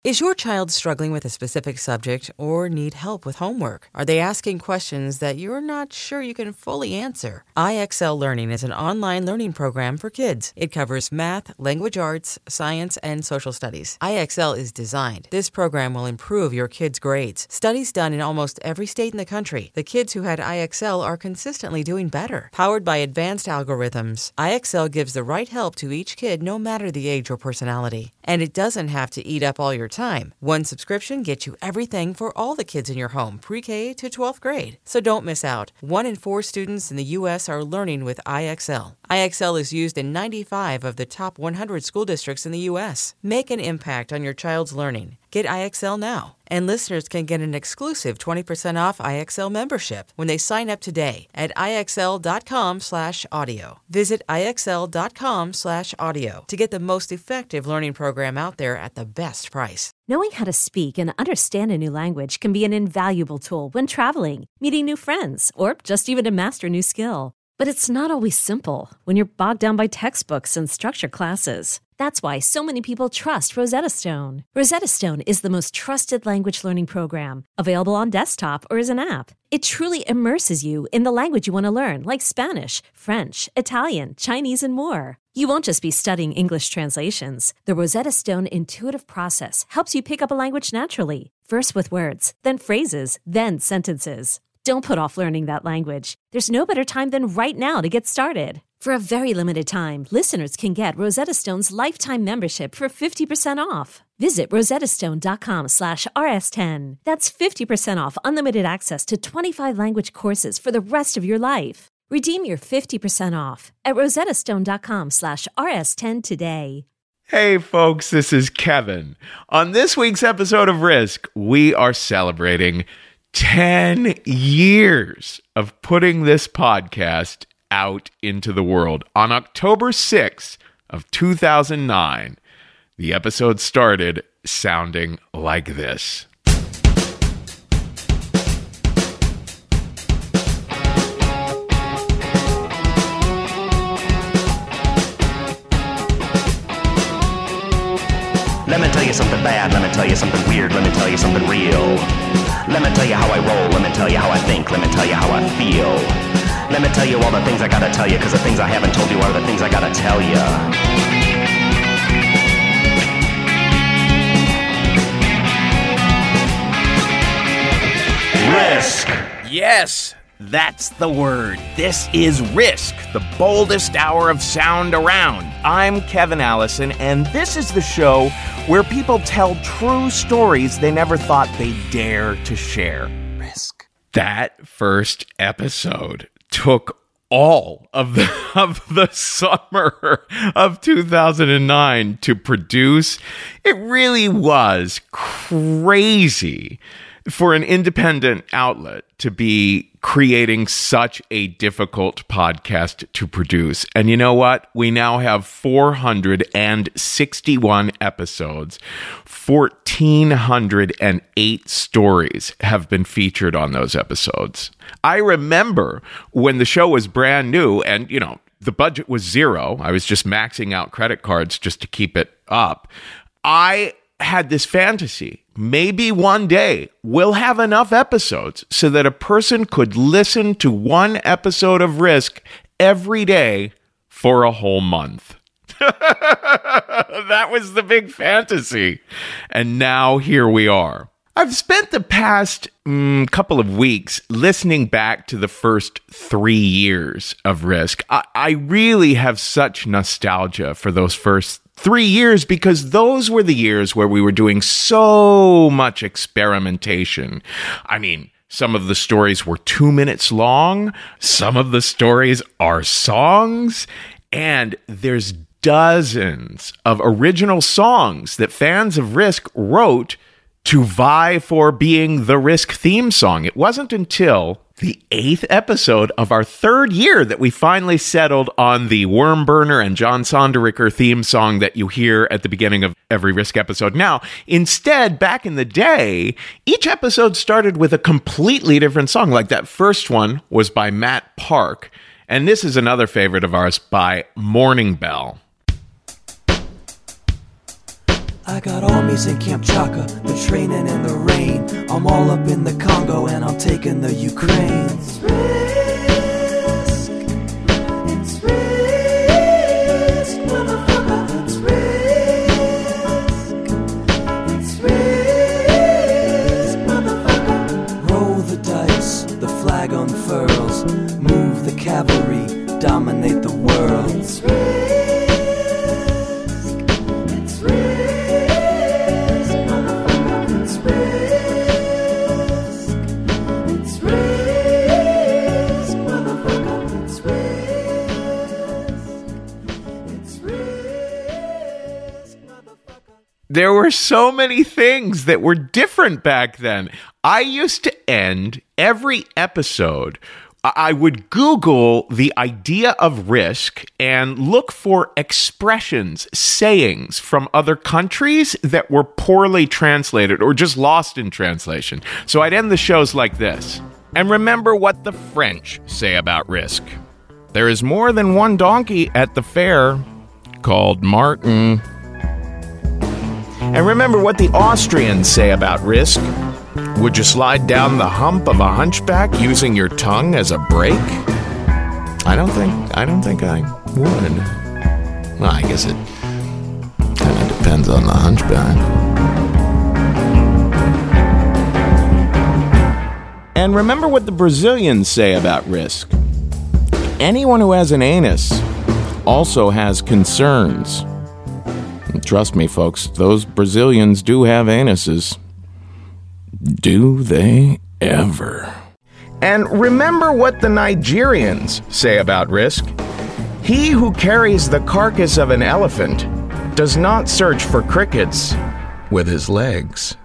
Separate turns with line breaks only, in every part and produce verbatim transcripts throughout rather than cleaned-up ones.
Is your child struggling with a specific subject or need help with homework? Are they asking questions that you're not sure you can fully answer? I X L Learning is an online learning program for kids. It covers math, language arts, science, and social studies. I X L is designed. This program will improve your kids' grades. Studies done in almost every state in the country. The kids who had I X L are consistently doing better. Powered by advanced algorithms, I X L gives the right help to each kid no matter the age or personality. And it doesn't have to eat up all your time. One subscription gets you everything for all the kids in your home, pre-K to twelfth grade. So don't miss out. One in four students in the U S are learning with I X L. I X L is used in ninety-five of the top one hundred school districts in the U S. Make an impact on your child's learning. Get I X L now. And listeners can get an exclusive twenty percent off I X L membership when they sign up today at IXL.com slash audio. Visit IXL.com slash audio to get the most effective learning program out there at the best price.
Knowing how to speak and understand a new language can be an invaluable tool when traveling, meeting new friends, or just even to master a new skill. But it's not always simple when you're bogged down by textbooks and structured classes. That's why so many people trust Rosetta Stone. Rosetta Stone is the most trusted language learning program, available on desktop or as an app. It truly immerses you in the language you want to learn, like Spanish, French, Italian, Chinese, and more. You won't just be studying English translations. The Rosetta Stone intuitive process helps you pick up a language naturally, first with words, then phrases, then sentences. Don't put off learning that language. There's no better time than right now to get started. For a very limited time, listeners can get Rosetta Stone's lifetime membership for fifty percent off. Visit rosettastone.com slash rs10. That's fifty percent off unlimited access to twenty-five language courses for the rest of your life. Redeem your fifty percent off at rosettastone.com slash rs10 today.
Hey folks, this is Kevin. On this week's episode of Risk, we are celebrating ten years of putting this podcast out into the world. On October sixth of two thousand nine, the episode started sounding like this.
Let me tell you something bad, let me tell you something weird, let me tell you something real. Let me tell you how I roll, let me tell you how I think, let me tell you how I feel. Let me tell you all the things I gotta tell you, cause the things I haven't told you are the things I gotta tell you. Risk!
Yes, that's the word. This is Risk, the boldest hour of sound around. I'm Kevin Allison, and this is the show where people tell true stories they never thought they'd dare to share. Risk.
That first episode took all of the, of the summer of two thousand nine to produce. It really was crazy for an independent outlet to be creating such a difficult podcast to produce. And you know what? We now have four hundred sixty-one episodes. one thousand four hundred eight stories have been featured on those episodes. I remember when the show was brand new and, you know, the budget was zero. I was just maxing out credit cards just to keep it up. I had this fantasy. Maybe one day we'll have enough episodes so that a person could listen to one episode of Risk every day for a whole month. That was the big fantasy. And now here we are. I've spent the past mm, couple of weeks listening back to the first three years of Risk. I, I really have such nostalgia for those first three years because those were the years where we were doing so much experimentation. I mean, some of the stories were two minutes long. Some of the stories are songs. And there's dozens of original songs that fans of Risk wrote to vie for being the Risk theme song. It wasn't until the eighth episode of our third year that we finally settled on the Worm Burner and John Sonderegger theme song that you hear at the beginning of every Risk episode. Now, instead, back in the day, each episode started with a completely different song. Like that first one was by Matt Park, and this is another favorite of ours by Morning Bell.
I got armies in Camp Chaka, the training in the rain. I'm all up in the Congo and I'm taking the Ukraine. It's risk, it's risk, motherfucker, it's risk, it's risk, motherfucker. Roll the dice, the flag unfurls, move the cavalry, dominate the world. It's risk.
There were so many things that were different back then. I used to end every episode. I would Google the idea of risk and look for expressions, sayings from other countries that were poorly translated or just lost in translation. So I'd end the shows like this. And remember what the French say about risk. There is more than one donkey at the fair called Martin. And remember what the Austrians say about risk. Would you slide down the hump of a hunchback using your tongue as a brake? I don't think I don't think I would. Well, I guess it kind of depends on the hunchback. And remember what the Brazilians say about risk. Anyone who has an anus also has concerns. Trust me, folks, those Brazilians do have anuses. Do they ever? And remember what the Nigerians say about risk. He who carries the carcass of an elephant does not search for crickets with his legs.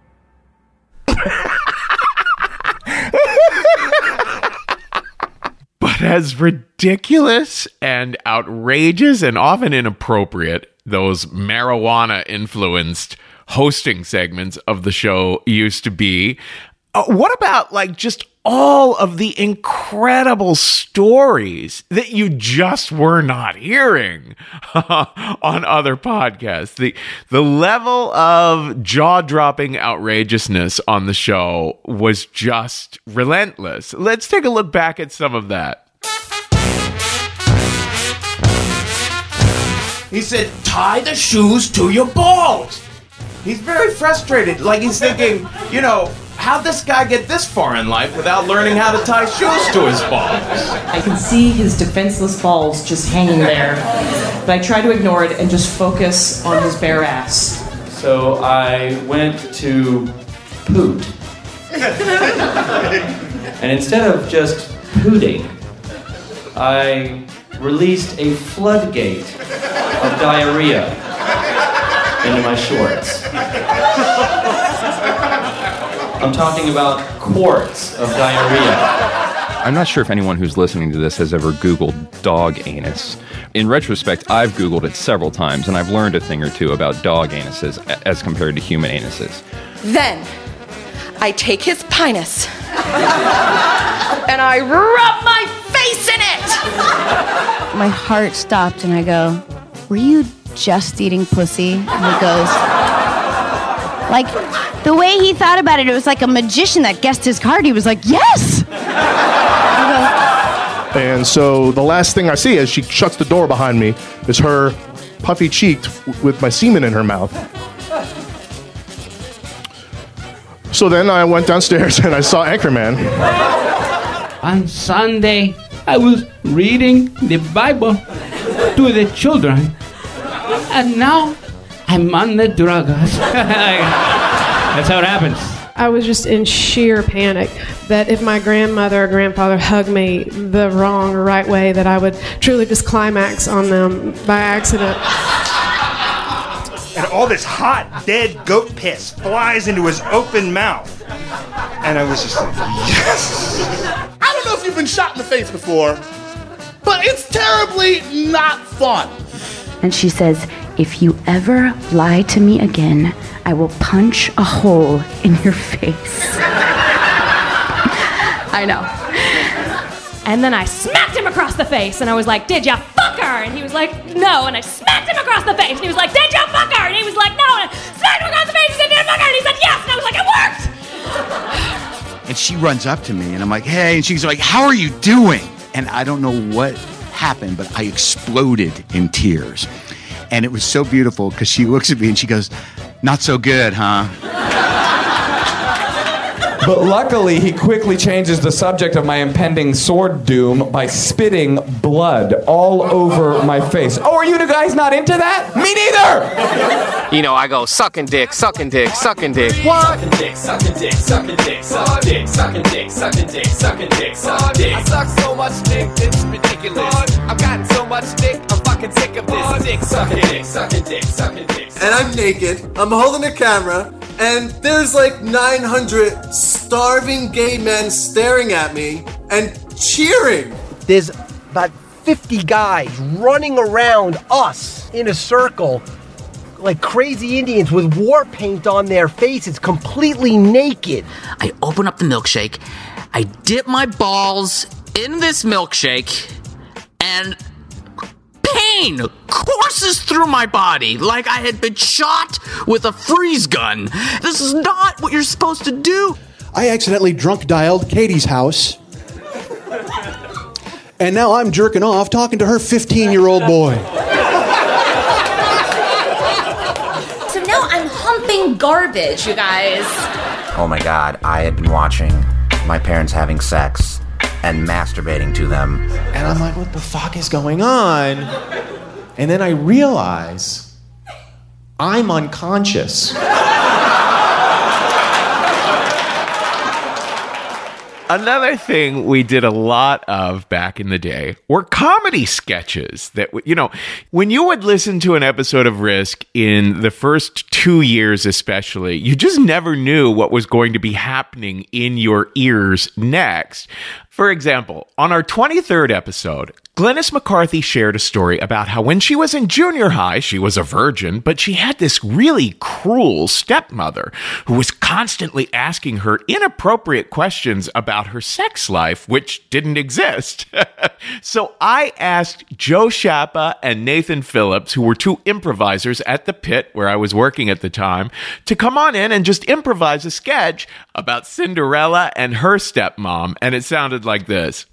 But as ridiculous and outrageous and often inappropriate those marijuana-influenced hosting segments of the show used to be, uh, what about, like, just all of the incredible stories that you just were not hearing on other podcasts? The, the level of jaw-dropping outrageousness on the show was just relentless. Let's take a look back at some of that. He said, tie the shoes to your balls. He's very frustrated. Like, he's thinking, you know, how'd this guy get this far in life without learning how to tie shoes to his balls?
I can see his defenseless balls just hanging there, but I try to ignore it and just focus on his bare ass.
So I went to poot. And instead of just pooting, I released a floodgate of diarrhea into my shorts. I'm talking about quarts of diarrhea.
I'm not sure if anyone who's listening to this has ever Googled dog anus. In retrospect, I've Googled it several times, and I've learned a thing or two about dog anuses as compared to human anuses.
Then, I take his penis, and I rub my face in it!
My heart stopped, and I go, were you just eating pussy? And he goes, like, the way he thought about it, it was like a magician that guessed his card. He was like, yes!
And so the last thing I see as she shuts the door behind me is her puffy-cheeked with my semen in her mouth. So then I went downstairs and I saw Anchorman.
On Sunday, I was reading the Bible to the children. And now I'm on the drugs. That's how it happens.
I was just in sheer panic that if my grandmother or grandfather hugged me the wrong or right way, that I would truly just climax on them by accident.
And all this hot, dead goat piss flies into his open mouth. And I was just like, yes!
I don't know if you've been shot in the face before, but it's terribly not fun.
And she says, if you ever lie to me again, I will punch a hole in your face. I know.
And then I smacked him across the face, and I was like, did ya fuck her? And he was like, no. And I smacked him across the face, and he was like, did ya fuck her? And he was like, no. And I smacked him across the face, and he said, did ya fuck her? And he said, yes. And I was like, it worked.
And she runs up to me, and I'm like, hey. And she's like, how are you doing? And I don't know what happened, but I exploded in tears. And it was so beautiful because she looks at me and she goes, not so good, huh?
But luckily, he quickly changes the subject of my impending sword doom by spitting blood all over my face. Oh, are you the guys not into that? Me neither!
You know, I go sucking dick, sucking dick, sucking dick.
What? Sucking dick, sucking dick, sucking dick, sucking dick, sucking dick, sucking dick, sucking dick, sucking dick. I suck so much dick, it's ridiculous. I've gotten so much dick, I'm fucking sick of this. Dick, sucking dick, sucking dick, sucking dick.
And I'm naked, I'm holding a camera, and there's like nine hundred starving gay men staring at me and cheering.
There's about fifty guys running around us in a circle like crazy Indians with war paint on their faces, completely naked.
I open up the milkshake, I dip my balls in this milkshake, and pain courses through my body like I had been shot with a freeze gun. This is not what you're supposed to do.
I accidentally drunk dialed Katie's house. And now I'm jerking off talking to her fifteen-year-old boy.
So now I'm humping garbage, you guys.
Oh my God, I had been watching my parents having sex and masturbating to them.
And I'm like, what the fuck is going on? And then I realize I'm unconscious.
Another thing we did a lot of back in the day were comedy sketches that, you know, when you would listen to an episode of Risk in the first two years especially, you just never knew what was going to be happening in your ears next. For example, on our twenty-third episode, Glennis McCarthy shared a story about how when she was in junior high, she was a virgin, but she had this really cruel stepmother who was constantly asking her inappropriate questions about her sex life, which didn't exist. So I asked Joe Schappa and Nathan Phillips, who were two improvisers at the Pit where I was working at the time, to come on in and just improvise a sketch about Cinderella and her stepmom, and it sounded like this.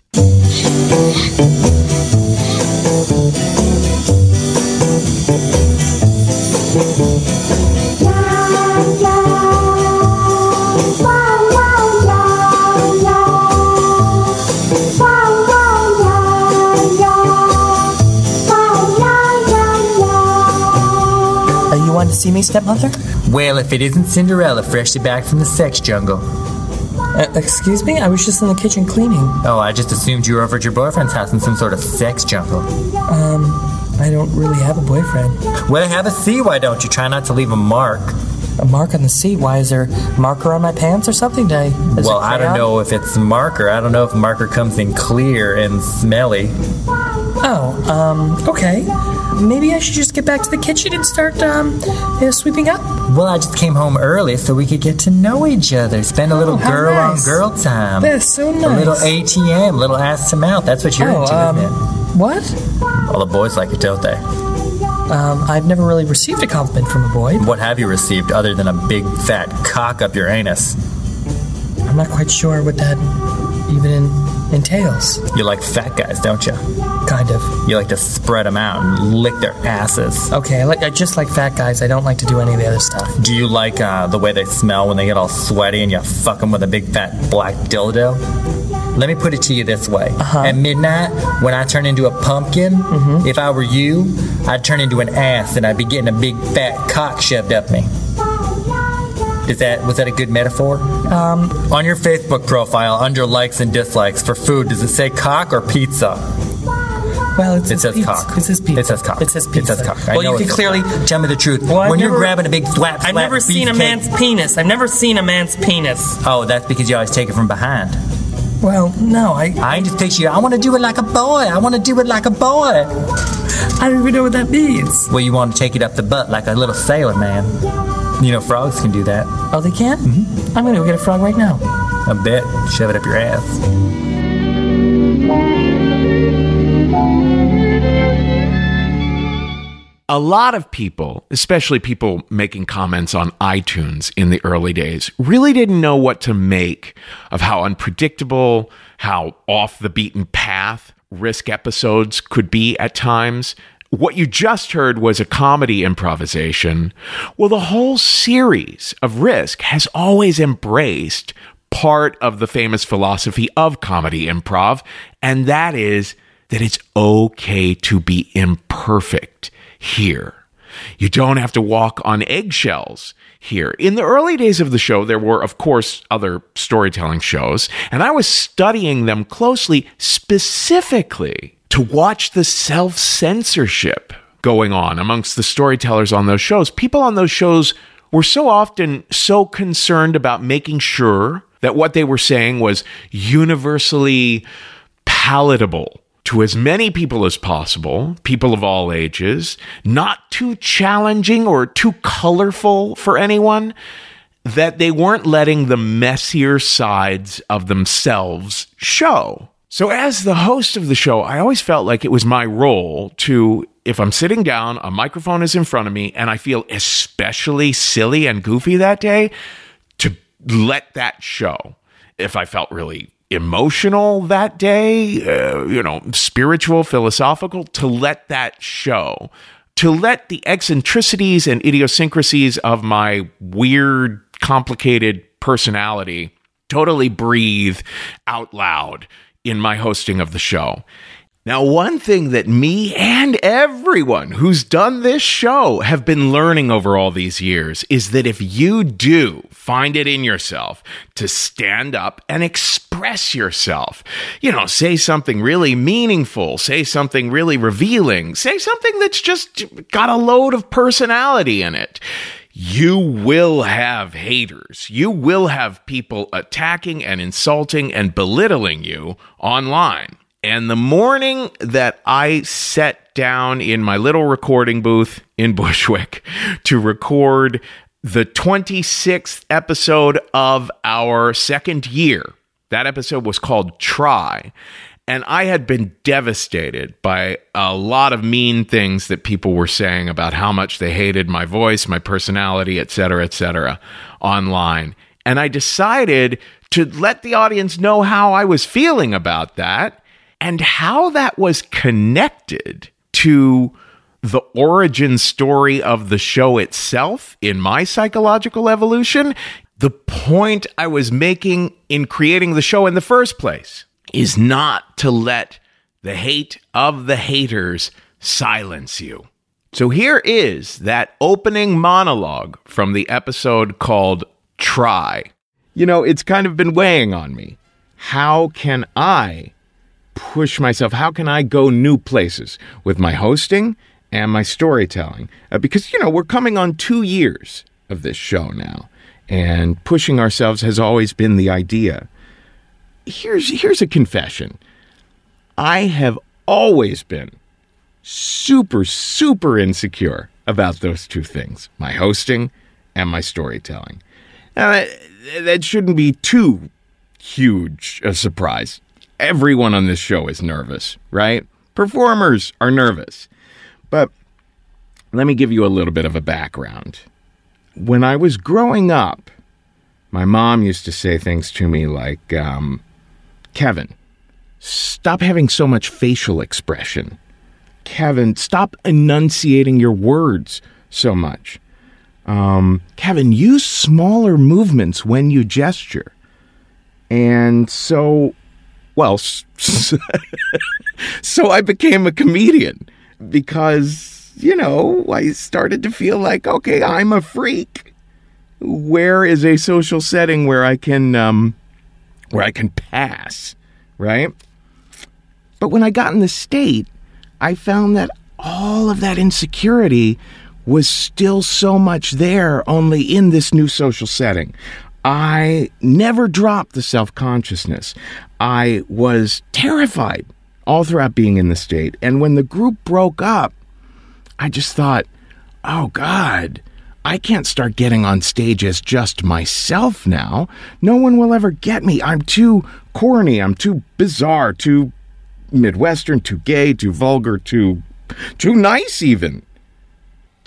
You wanted to see me, stepmother?
Well, if it isn't Cinderella, freshly back from the sex jungle.
Uh, excuse me? I was just in the kitchen cleaning.
Oh, I just assumed you were over at your boyfriend's house in some sort of sex jungle.
Um, I don't really have a boyfriend.
Well, have a seat, why don't you? Try not to leave a mark.
A mark on the seat? Why, is there a marker on my pants or something? Did I, is
well, I don't know if it's marker. I don't know if marker comes in clear and smelly.
Oh, um, okay. Maybe I should just get back to the kitchen and start, um, uh, sweeping up?
Well, I just came home early so we could get to know each other. Spend a little
oh,
girl-on-girl
nice.
time.
That's so nice.
A little A T M, little ass-to-mouth. That's what you're
oh,
into,
um,
isn't it?
What?
All the boys like it, don't they?
Um, I've never really received a compliment from a boy.
What have you received other than a big, fat cock up your anus?
I'm not quite sure what that even in, entails.
You like fat guys, don't you?
Kind of.
You like to spread them out and lick their asses.
Okay, I, like, I just like fat guys. I don't like to do any of the other stuff.
Do you like uh, the way they smell when they get all sweaty and you fuck them with a big fat black dildo? Let me put it to you this way.
Uh-huh.
At midnight, when I turn into a pumpkin,
mm-hmm.
if I were you, I'd turn into an ass and I'd be getting a big fat cock shoved up me. Is that, was that a good metaphor?
Um,
On your Facebook profile, under likes and dislikes for food, does it say cock or pizza?
Well, it says,
it says
pizza.
cock.
It says pizza.
It says cock.
It says pizza.
It says cock. I
well,
know
you can clearly
cock. Tell me the truth.
Well,
when
never,
you're grabbing a big thwap,
I've never seen a man's
cake.
penis. I've never seen a man's penis.
Oh, that's because you always take it from behind.
Well, no, I...
I just picture you, I want to do it like a boy. I want to do it like a boy.
I don't even know what that means.
Well, you want to take it up the butt like a little sailor man. You know, frogs can do that.
Oh, they can?
Mm-hmm.
I'm going to go get a frog right now.
I bet. Shove it up your ass.
A lot of people, especially people making comments on iTunes in the early days, really didn't know what to make of how unpredictable, how off the beaten path Risk episodes could be at times. What you just heard was a comedy improvisation. Well, the whole series of Risk has always embraced part of the famous philosophy of comedy improv, and that is that it's okay to be imperfect here. You don't have to walk on eggshells here. In the early days of the show, there were, of course, other storytelling shows, and I was studying them closely, specifically to watch the self-censorship going on amongst the storytellers on those shows. People on those shows were so often so concerned about making sure that what they were saying was universally palatable to as many people as possible, people of all ages, not too challenging or too colorful for anyone, that they weren't letting the messier sides of themselves show. So as the host of the show, I always felt like it was my role to, if I'm sitting down, a microphone is in front of me, and I feel especially silly and goofy that day, to let that show. If I felt really emotional that day, uh, you know, spiritual, philosophical, to let that show, to let the eccentricities and idiosyncrasies of my weird, complicated personality totally breathe out loud in my hosting of the show. Now, one thing that me and everyone who's done this show have been learning over all these years is that if you do find it in yourself to stand up and express yourself, you know, say something really meaningful, say something really revealing, say something that's just got a load of personality in it, you will have haters. You will have people attacking and insulting and belittling you online. And the morning that I sat down in my little recording booth in Bushwick to record the twenty-sixth episode of our second year, that episode was called Try. And I had been devastated by a lot of mean things that people were saying about how much they hated my voice, my personality, et cetera, et cetera, online. And I decided to let the audience know how I was feeling about that and how that was connected to the origin story of the show itself in my psychological evolution. The point I was making in creating the show in the first place is not to let the hate of the haters silence you. So here is that opening monologue from the episode called Try. You know, it's kind of been weighing on me. How can I push myself? How can I go new places with my hosting and my storytelling? Uh, because, you know, we're coming on two years of this show now, and pushing ourselves has always been the idea. Here's here's a confession. I have always been super, super insecure about those two things, my hosting and my storytelling. Now, that, that shouldn't be too huge a surprise. Everyone on this show is nervous, right? Performers are nervous. But let me give you a little bit of a background. When I was growing up, my mom used to say things to me like, um, Kevin, stop having so much facial expression. Kevin, stop enunciating your words so much. Um, Kevin, use smaller movements when you gesture. And so, well, so I became a comedian because, you know, I started to feel like, okay, I'm a freak. Where is a social setting where I can, um, where I can pass, right? But when I got in the state, I found that all of that insecurity was still so much there, only in this new social setting. I never dropped the self-consciousness. I was terrified all throughout being in the state. And when the group broke up, I just thought, oh God, I can't start getting on stage as just myself now. No one will ever get me. I'm too corny. I'm too bizarre, too Midwestern, too gay, too vulgar, too, too nice even.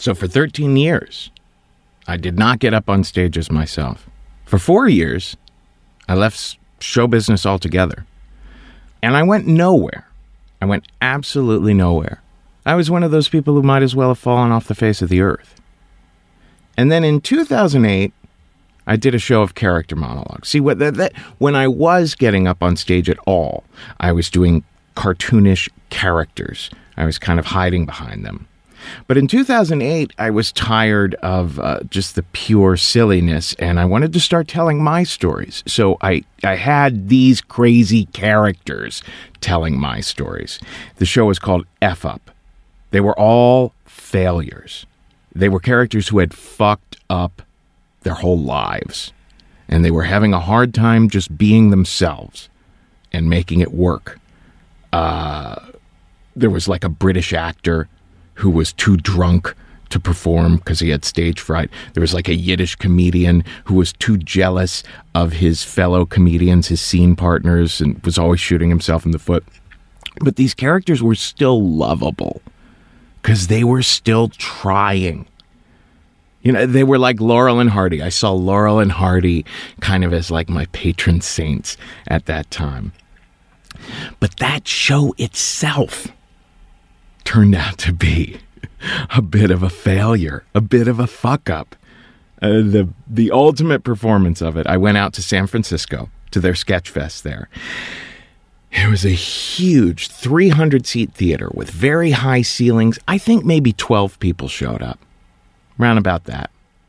So for thirteen years, I did not get up on stages myself. For four years, I left show business altogether. And I went nowhere. I went absolutely nowhere. I was one of those people who might as well have fallen off the face of the earth. And then in two thousand eight, I did a show of character monologues. See, what that, that when I was getting up on stage at all, I was doing cartoonish characters. I was kind of hiding behind them. But in two thousand eight, I was tired of uh, just the pure silliness, and I wanted to start telling my stories. So I, I had these crazy characters telling my stories. The show was called F Up. They were all failures. They were characters who had fucked up their whole lives, and they were having a hard time just being themselves and making it work. Uh, there was like a British actor who was too drunk to perform because he had stage fright. There was like a Yiddish comedian who was too jealous of his fellow comedians, his scene partners, and was always shooting himself in the foot. But these characters were still lovable because they were still trying. You know, they were like Laurel and Hardy. I saw Laurel and Hardy kind of as like my patron saints at that time. But that show itself turned out to be a bit of a failure, a bit of a fuck up. Uh, the the ultimate performance of it, I went out to San Francisco to their sketch fest there. It was a huge three hundred seat theater with very high ceilings. I think maybe twelve people showed up, round about that.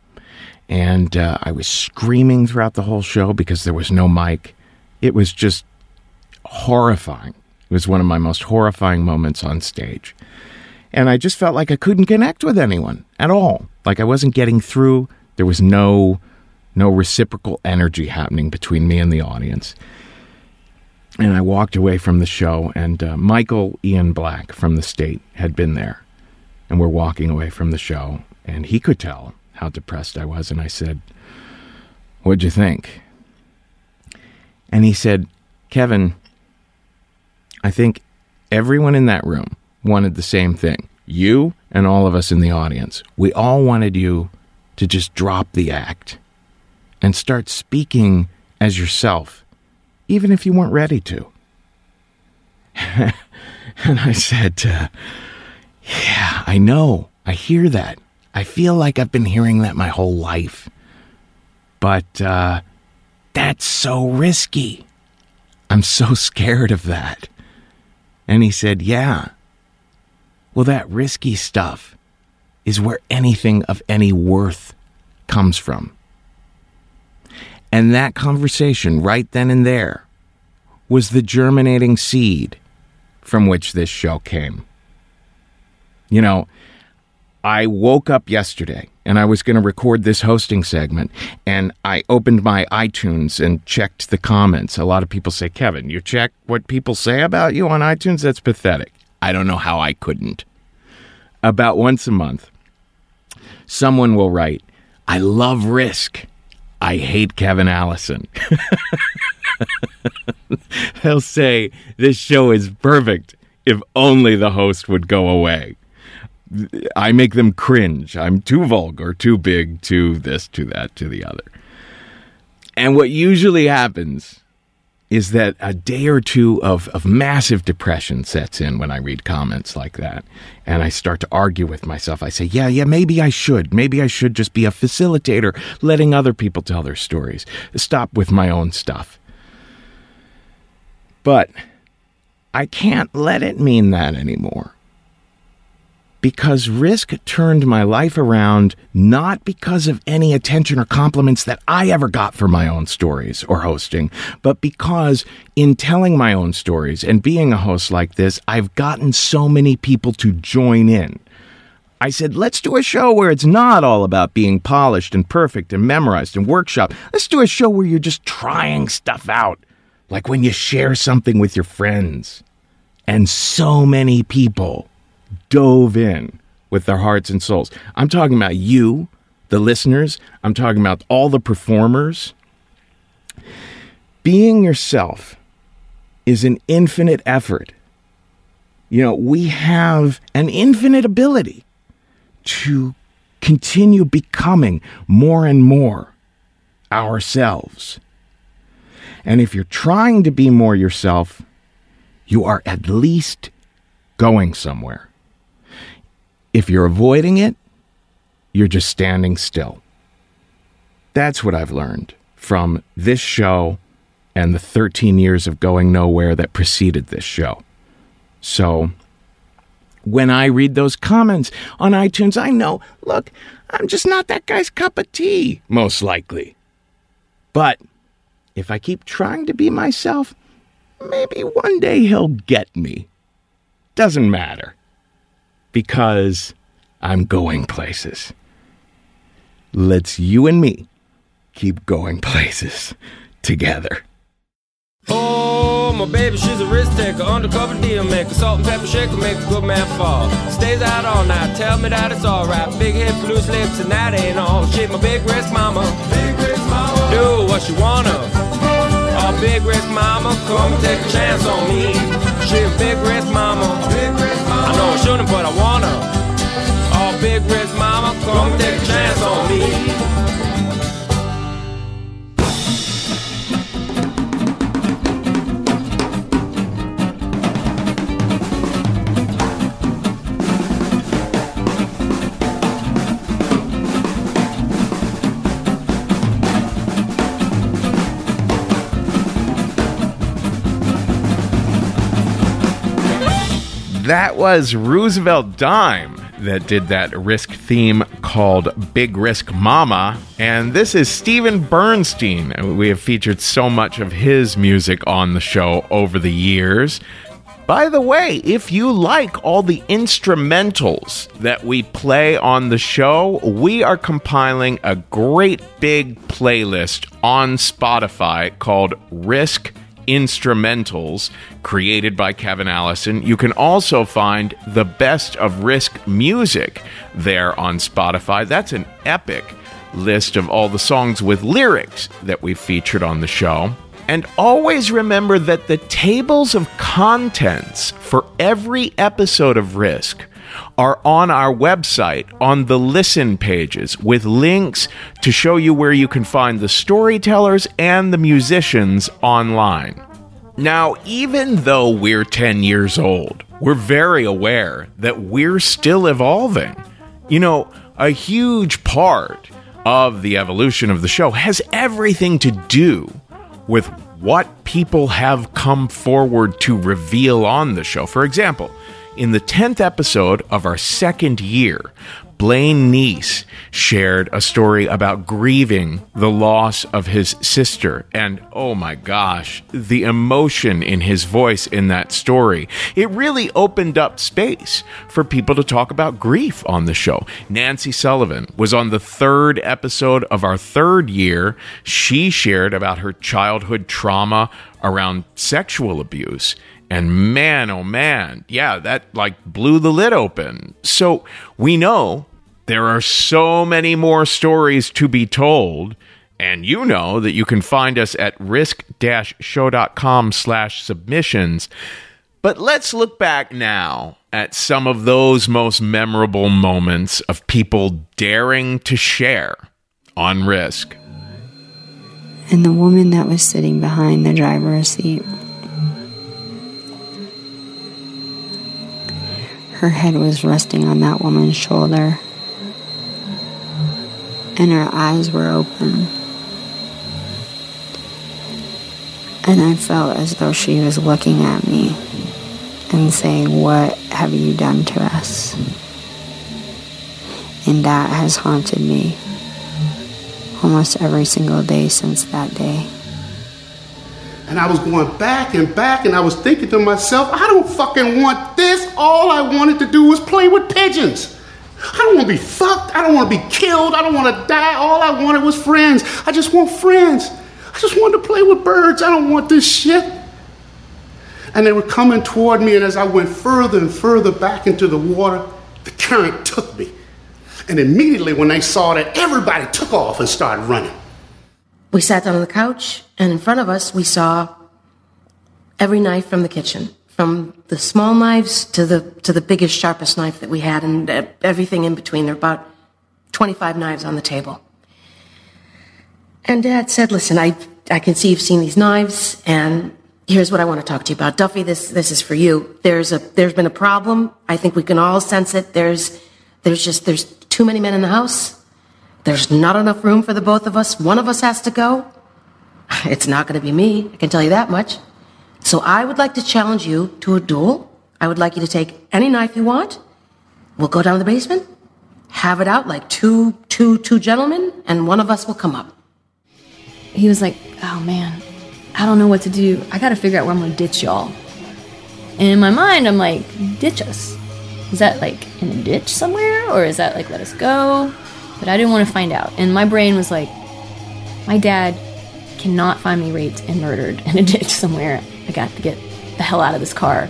And uh, I was screaming throughout the whole show because there was no mic. It was just horrifying. It was one of my most horrifying moments on stage. And I just felt like I couldn't connect with anyone at all. Like I wasn't getting through. There was no no reciprocal energy happening between me and the audience. And I walked away from the show, and uh, Michael Ian Black from The State had been there. And we're walking away from the show, and he could tell how depressed I was. And I said, "What'd you think?" And he said, "Kevin, I think everyone in that room wanted the same thing. You and all of us in the audience. We all wanted you to just drop the act and start speaking as yourself, even if you weren't ready to." And I said, uh, yeah, I know. I hear that. I feel like I've been hearing that my whole life. But uh, that's so risky. I'm so scared of that. And he said, yeah. Well, that risky stuff is where anything of any worth comes from. And that conversation right then and there was the germinating seed from which this show came. You know, I woke up yesterday and I was going to record this hosting segment, and I opened my iTunes and checked the comments. A lot of people say, "Kevin, you check what people say about you on iTunes? That's pathetic." I don't know how I couldn't. About once a month, someone will write, "I love Risk. I hate Kevin Allison." They'll say, "This show is perfect. If only the host would go away. I make them cringe. I'm too vulgar, too big, too this, too that, to the other." And what usually happens is that a day or two of, of massive depression sets in when I read comments like that. And I start to argue with myself. I say, yeah, yeah, maybe I should. Maybe I should just be a facilitator, letting other people tell their stories. Stop with my own stuff. But I can't let it mean that anymore. Because Risk turned my life around not because of any attention or compliments that I ever got for my own stories or hosting, but because in telling my own stories and being a host like this, I've gotten so many people to join in. I said, let's do a show where it's not all about being polished and perfect and memorized and workshop. Let's do a show where you're just trying stuff out, like when you share something with your friends. And so many people dove in with their hearts and souls. I'm talking about you, the listeners. I'm talking about all the performers. Being yourself is an infinite effort. You know, we have an infinite ability to continue becoming more and more ourselves. And if you're trying to be more yourself, you are at least going somewhere. If you're avoiding it, you're just standing still. That's what I've learned from this show and the thirteen years of going nowhere that preceded this show. So when I read those comments on iTunes, I know, look, I'm just not that guy's cup of tea, most likely. But if I keep trying to be myself, maybe one day he'll get me. Doesn't matter. Because I'm going places. Let's you and me keep going places together.
Oh, my baby, she's a risk taker, undercover deal maker, salt and pepper shaker, make a good man fall. Stays out all night, tell me that it's alright. Big hips, loose lips, and that ain't all. She my big risk mama, big risk mama, do what you wanna. Oh, big risk mama, come and take a chance on me. She a big risk mama, big risk mama. I know I shouldn't, but I wanna. Oh, big risk mama, come and take a chance on me.
That was Roosevelt Dime that did that Risk theme called Big Risk Mama. And this is Steven Bernstein. We have featured so much of his music on the show over the years. By the way, if you like all the instrumentals that we play on the show, we are compiling a great big playlist on Spotify called Risk Instrumentals, created by Kevin Allison. You can also find the best of Risk music there on Spotify. That's an epic list of all the songs with lyrics that we've featured on the show. And always remember that the tables of contents for every episode of Risk are on our website on the listen pages with links to show you where you can find the storytellers and the musicians online. Now, even though we're ten years old, we're very aware that we're still evolving. You know, a huge part of the evolution of the show has everything to do with what people have come forward to reveal on the show. For example, in the tenth episode of our second year, Blaine Neese shared a story about grieving the loss of his sister. And oh my gosh, the emotion in his voice in that story. It really opened up space for people to talk about grief on the show. Nancy Sullivan was on the third episode of our third year. She shared about her childhood trauma around sexual abuse. And man, oh man, yeah, that like blew the lid open. So we know there are so many more stories to be told. And you know that you can find us at risk-show.com slash submissions. But let's look back now at some of those most memorable moments of people daring to share on Risk.
And the woman that was sitting behind the driver's seat, her head was resting on that woman's shoulder, and her eyes were open. And I felt as though she was looking at me and saying, "What have you done to us?" And that has haunted me almost every single day since that day.
And I was going back and back, and I was thinking to myself, I don't fucking want this. All I wanted to do was play with pigeons. I don't want to be fucked. I don't want to be killed. I don't want to die. All I wanted was friends. I just want friends. I just wanted to play with birds. I don't want this shit. And they were coming toward me, and as I went further and further back into the water, the current took me. And immediately when they saw that, everybody took off and started running.
We sat down on the couch, and in front of us, we saw every knife from the kitchen, from the small knives to the to the biggest, sharpest knife that we had, and everything in between. There were about twenty-five knives on the table. And Dad said, listen, I, I can see you've seen these knives, and here's what I want to talk to you about. Duffy, this, this is for you. There's a, there's been a problem. I think we can all sense it. There's, there's just, there's too many men in the house. There's not enough room for the both of us. One of us has to go. It's not going to be me. I can tell you that much. So I would like to challenge you to a duel. I would like you to take any knife you want. We'll go down to the basement, have it out like two, two, two gentlemen, and one of us will come up.
He was like, oh man, I don't know what to do. I gotta figure out where I'm gonna ditch y'all. And in my mind, I'm like, ditch us? Is that like in a ditch somewhere? Or is that like, let us go? But I didn't want to find out. And my brain was like, my dad cannot find me raped and murdered in a ditch somewhere. I got to get the hell out of this car.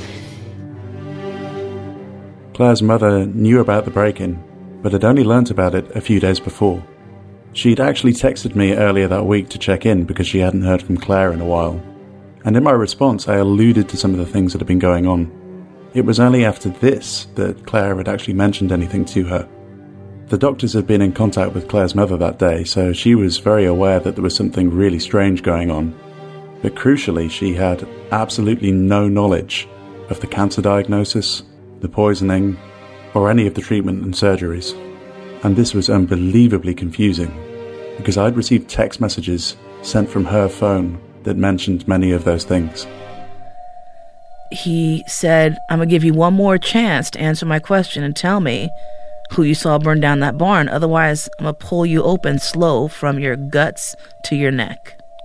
Claire's mother knew about the break-in, but had only learnt about it a few days before. She'd actually texted me earlier that week to check in because she hadn't heard from Claire in a while. And in my response, I alluded to some of the things that had been going on. It was only after this that Claire had actually mentioned anything to her. The doctors had been in contact with Claire's mother that day, so she was very aware that there was something really strange going on. But crucially, she had absolutely no knowledge of the cancer diagnosis, the poisoning, or any of the treatment and surgeries. And this was unbelievably confusing, because I'd received text messages sent from her phone that mentioned many of those things.
He said, I'm going to give you one more chance to answer my question and tell me who you saw burn down that barn. Otherwise, I'm going to pull you open slow from your guts to your neck.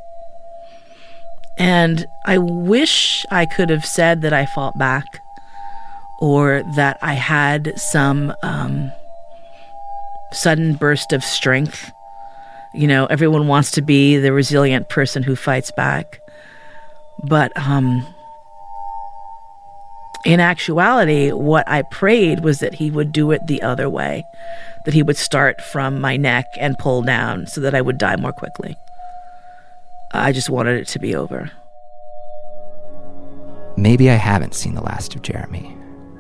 And I wish I could have said that I fought back, or that I had some um, sudden burst of strength. You know, everyone wants to be the resilient person who fights back. But um, in actuality, what I prayed was that he would do it the other way, that he would start from my neck and pull down so that I would die more quickly. I just wanted it to be over.
Maybe I haven't seen the last of Jeremy.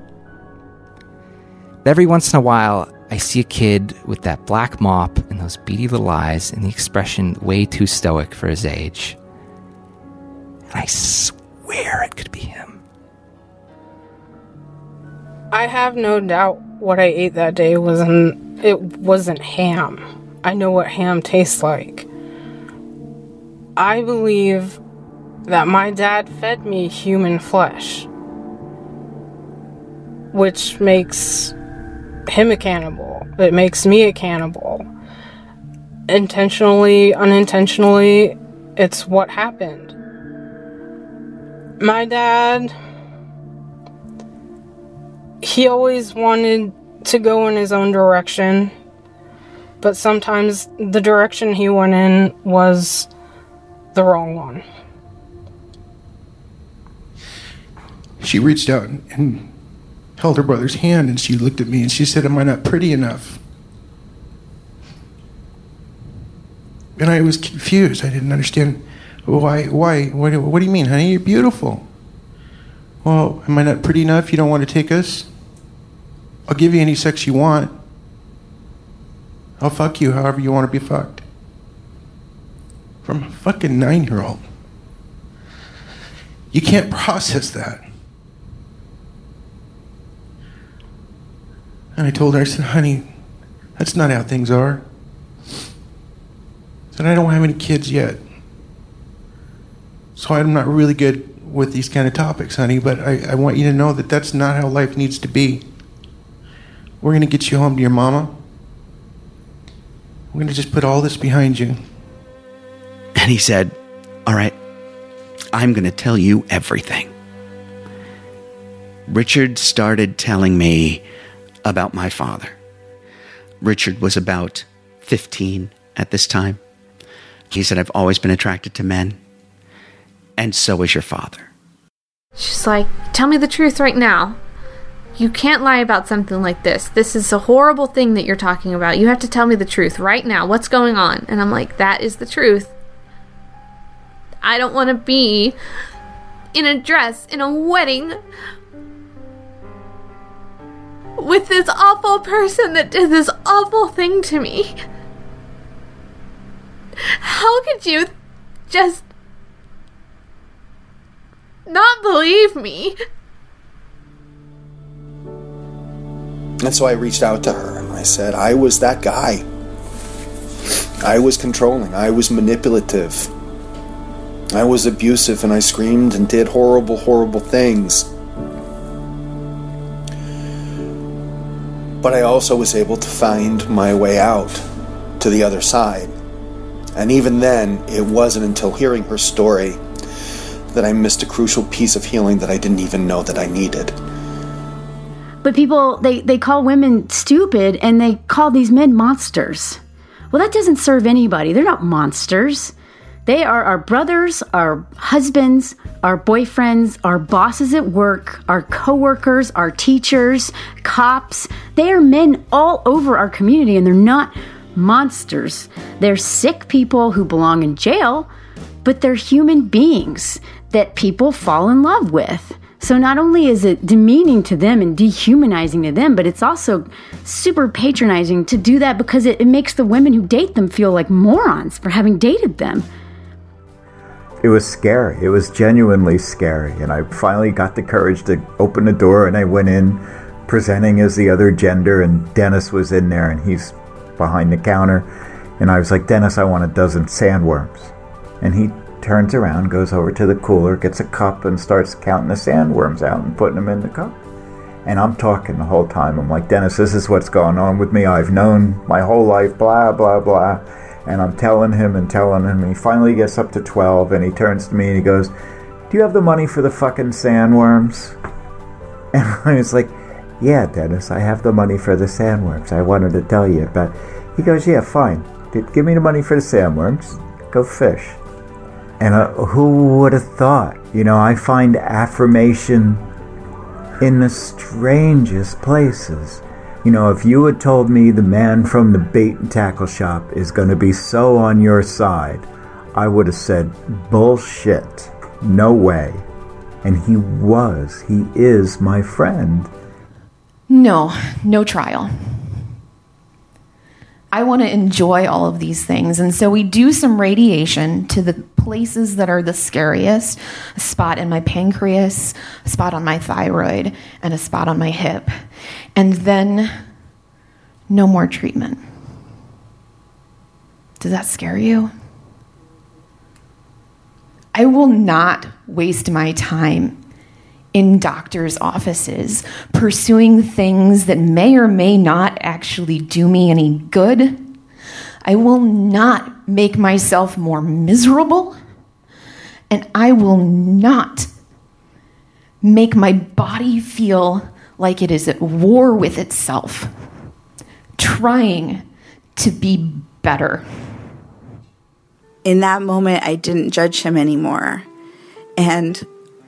Every once in a while, I see a kid with that black mop and those beady little eyes and the expression way too stoic for his age. And I swear it could be him.
I have no doubt what I ate that day wasn't, it wasn't ham. I know what ham tastes like. I believe that my dad fed me human flesh, which makes him a cannibal. It makes me a cannibal. Intentionally, unintentionally, it's what happened. My dad, he always wanted to go in his own direction, but sometimes the direction he went in was the wrong one.
She reached out and held her brother's hand, and she looked at me and she said, am I not pretty enough? And I was confused. I didn't understand. Why, why, what, what do you mean, honey? You're beautiful. Well, am I not pretty enough? You don't want to take us? I'll give you any sex you want. I'll fuck you however you want to be fucked. From a fucking nine-year-old. You can't process that. And I told her, I said, honey, that's not how things are. I said, I don't have any kids yet. So I'm not really good with these kind of topics, honey, but I, I want you to know that that's not how life needs to be. We're going to get you home to your mama. We're going to just put all this behind you.
And he said, all right, I'm going to tell you everything. Richard started telling me about my father. Richard was about fifteen at this time. He said, I've always been attracted to men, and so is your father.
She's like, tell me the truth right now. You can't lie about something like this. This is a horrible thing that you're talking about. You have to tell me the truth right now. What's going on? And I'm like, that is the truth. I don't want to be in a dress in a wedding with this awful person that did this awful thing to me. How could you just not believe me?
And so I reached out to her and I said, I was that guy. I was controlling. I was manipulative. I was abusive, and I screamed and did horrible, horrible things. But I also was able to find my way out to the other side. And even then, it wasn't until hearing her story that I missed a crucial piece of healing that I didn't even know that I needed.
But people, they, they call women stupid, and they call these men monsters. Well, that doesn't serve anybody. They're not monsters. They are our brothers, our husbands, our boyfriends, our bosses at work, our coworkers, our teachers, cops. They are men all over our community, and they're not monsters. They're sick people who belong in jail, but they're human beings that people fall in love with. So not only is it demeaning to them and dehumanizing to them, but it's also super patronizing to do that because it, it makes the women who date them feel like morons for having dated them.
It was scary. It was genuinely scary. And I finally got the courage to open the door, and I went in presenting as the other gender, and Dennis was in there, and he's behind the counter. And I was like, Dennis, I want a dozen sandworms. And he turns around, goes over to the cooler, gets a cup, and starts counting the sandworms out and putting them in the cup. And I'm talking the whole time. I'm like, Dennis, this is what's going on with me. I've known my whole life, blah, blah, blah. And I'm telling him and telling him. And he finally gets up to twelve, and he turns to me and he goes, do you have the money for the fucking sandworms? And I was like, yeah, Dennis, I have the money for the sandworms. I wanted to tell you. But he goes, yeah, fine. Give me the money for the sandworms. Go fish. And uh, who would have thought? You know, I find affirmation in the strangest places. You know, if you had told me the man from the bait and tackle shop is going to be so on your side, I would have said, bullshit. No way. And he was. He is my friend.
No, no trial. I want to enjoy all of these things. And so we do some radiation to the places that are the scariest, a spot in my pancreas, a spot on my thyroid, and a spot on my hip. And then no more treatment. Does that scare you? I will not waste my time in doctors' offices pursuing things that may or may not actually do me any good. I will not make myself more miserable, and I will not make my body feel like it is at war with itself, trying to be better.
In that moment, I didn't judge him anymore. And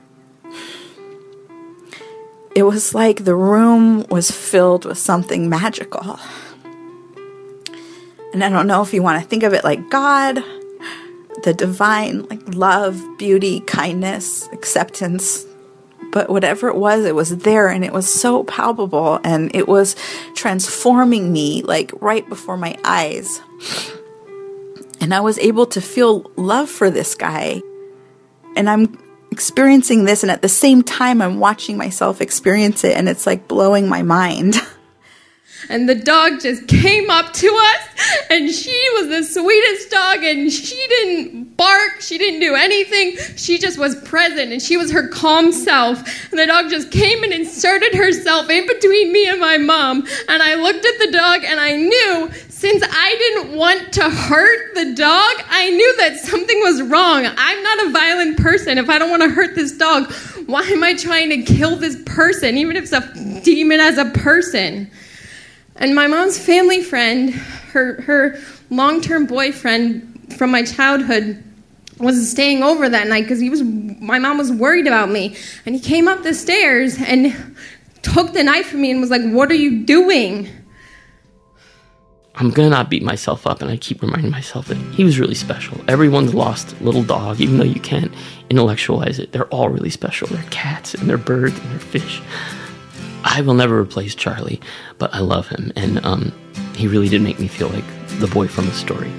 it was like the room was filled with something magical. And I don't know if you want to think of it like God, the divine, like love, beauty, kindness, acceptance. But whatever it was, it was there, and it was so palpable, and it was transforming me like right before my eyes. And I was able to feel love for this guy. And I'm experiencing this, and at the same time, I'm watching myself experience it, and it's like blowing my mind.
And the dog just came up to us, and she was the sweetest dog, and she didn't bark, she didn't do anything, she just was present, and she was her calm self. And the dog just came and inserted herself in between me and my mom, and I looked at the dog, and I knew, since I didn't want to hurt the dog, I knew that something was wrong. I'm not a violent person. If I don't want to hurt this dog, why am I trying to kill this person, even if it's a demon as a person? And my mom's family friend, her her long-term boyfriend from my childhood, was staying over that night because he was. My mom was worried about me, and he came up the stairs and took the knife from me and was like, "What are you doing?"
I'm gonna not beat myself up, and I keep reminding myself that he was really special. Everyone's lost a little dog, even though you can't intellectualize it. They're all really special. They're cats, and they're birds, and they're fish. I will never replace Charlie, but I love him. And um, he really did make me feel like the boy from the story.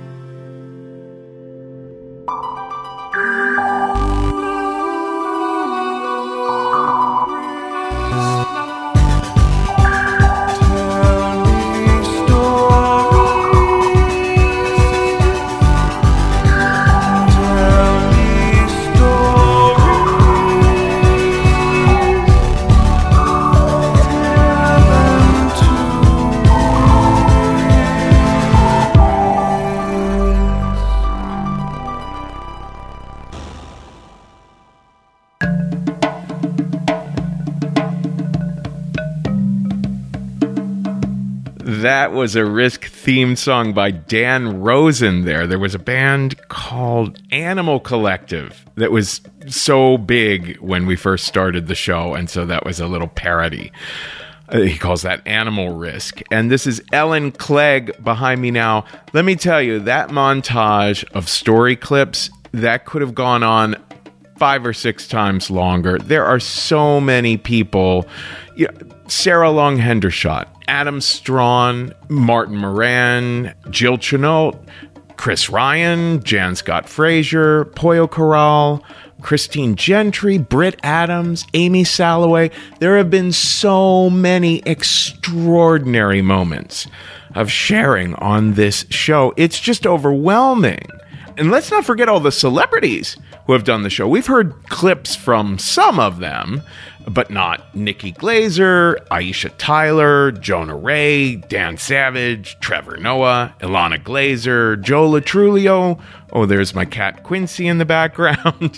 That was a Risk theme song by Dan Rosen there. There was a band called Animal Collective that was so big when we first started the show, and so that was a little parody. Uh, he calls that Animal Risk. And this is Ellen Clegg behind me now. Let me tell you, that montage of story clips, that could have gone on five or six times longer. There are so many people. You know, Sarah Long Hendershot, Adam Strawn, Martin Moran, Jill Chenault, Chris Ryan, Jan Scott Frazier, Pollo Corral, Christine Gentry, Britt Adams, Amy Salloway. There have been so many extraordinary moments of sharing on this show. It's just overwhelming. And let's not forget all the celebrities who have done the show. We've heard clips from some of them, but not Nikki Glazer, Aisha Tyler, Jonah Ray, Dan Savage, Trevor Noah, Ilana Glazer, Joe Latrulio. Oh, there's my cat Quincy in the background.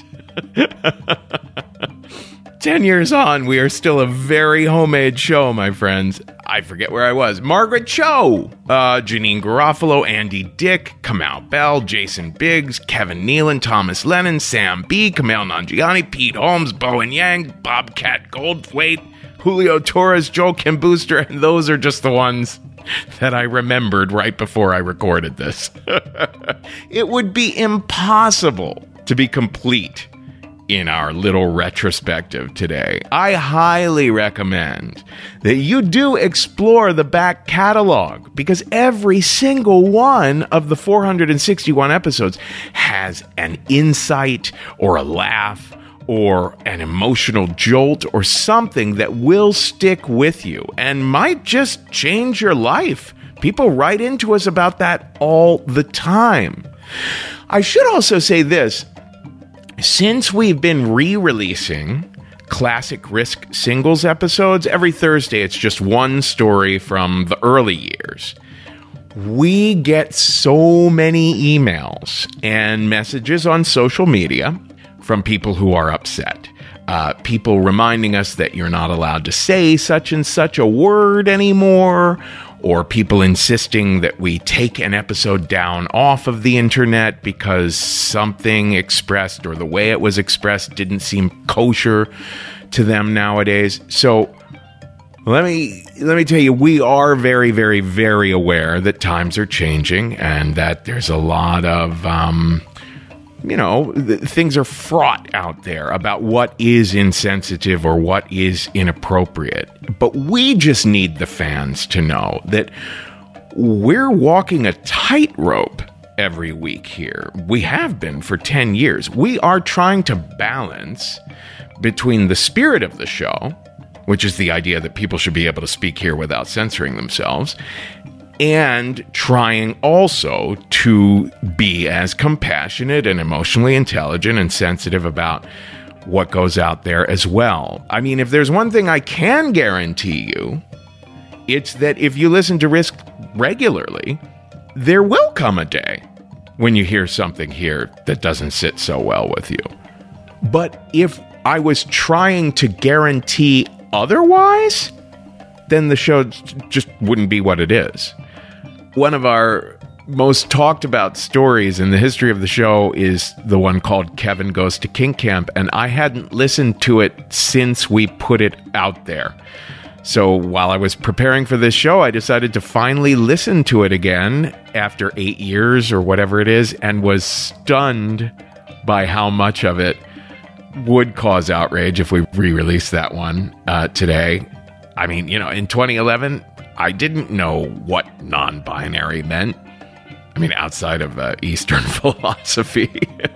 Ten years on, we are still a very homemade show, my friends. I forget where I was. Margaret Cho, uh, Janine Garofalo, Andy Dick, Kamau Bell, Jason Biggs, Kevin Nealon, Thomas Lennon, Sam B, Kamal Nanjiani, Pete Holmes, Bowen Yang, Bobcat Goldthwait, Julio Torres, Joel Kim Booster, and those are just the ones that I remembered right before I recorded this. It would be impossible to be complete in our little retrospective today. I highly recommend that you do explore the back catalog, because every single one of the four hundred sixty-one episodes has an insight or a laugh or an emotional jolt or something that will stick with you and might just change your life. People write into us about that all the time. I should also say this. Since we've been re-releasing classic Risk singles episodes, every Thursday it's just one story from the early years. We get so many emails and messages on social media from people who are upset. Uh, people reminding us that you're not allowed to say such and such a word anymore, or people insisting that we take an episode down off of the internet because something expressed or the way it was expressed didn't seem kosher to them nowadays. So let me let me tell you, we are very, very, very aware that times are changing and that there's a lot of, um, you know, th- things are fraught out there about what is insensitive or what is inappropriate. But we just need the fans to know that we're walking a tightrope every week here. We have been for ten years. We are trying to balance between the spirit of the show, which is the idea that people should be able to speak here without censoring themselves, and trying also to be as compassionate and emotionally intelligent and sensitive about what goes out there as well. I mean, if there's one thing I can guarantee you, it's that if you listen to Risk regularly, there will come a day when you hear something here that doesn't sit so well with you. But if I was trying to guarantee otherwise, then the show just wouldn't be what it is. One of our most talked about stories in the history of the show is the one called Kevin Goes to Kink Camp, and I hadn't listened to it since we put it out there. So while I was preparing for this show, I decided to finally listen to it again after eight years or whatever it is, and was stunned by how much of it would cause outrage if we re-release that one uh, today. I mean, you know, in twenty eleven, I didn't know what non-binary meant. I mean, outside of uh, Eastern philosophy.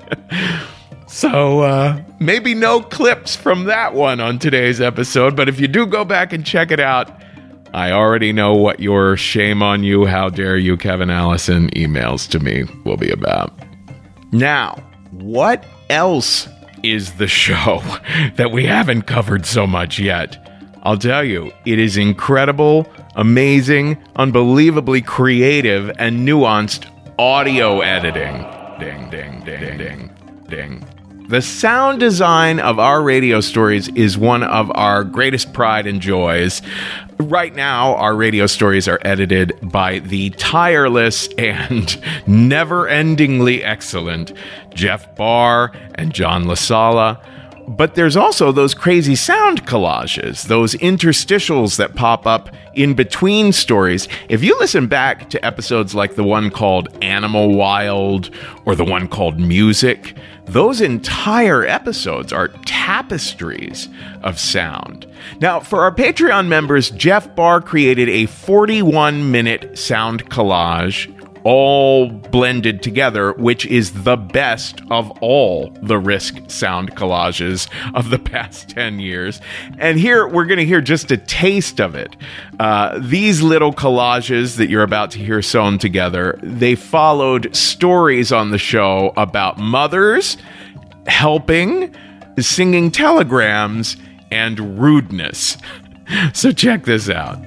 So, uh, maybe no clips from that one on today's episode, but if you do go back and check it out, I already know what your shame on you, how dare you, Kevin Allison emails to me will be about. Now, what else is the show that we haven't covered so much yet? I'll tell you, it is incredible, amazing, unbelievably creative, and nuanced audio editing. Ding, ding, ding, ding, ding. The sound design of our radio stories is one of our greatest pride and joys. Right now, our radio stories are edited by the tireless and never-endingly excellent Jeff Barr and John LaSala. But there's also those crazy sound collages, those interstitials that pop up in between stories. If you listen back to episodes like the one called Animal Wild or the one called Music, those entire episodes are tapestries of sound. Now, for our Patreon members, Jeff Barr created a forty-one minute sound collage, all blended together, which is the best of all the Risk sound collages of the past ten years. And here we're going to hear just a taste of it. Uh, these little collages that you're about to hear sewn together, they followed stories on the show about mothers helping, singing telegrams, and rudeness. So check this out.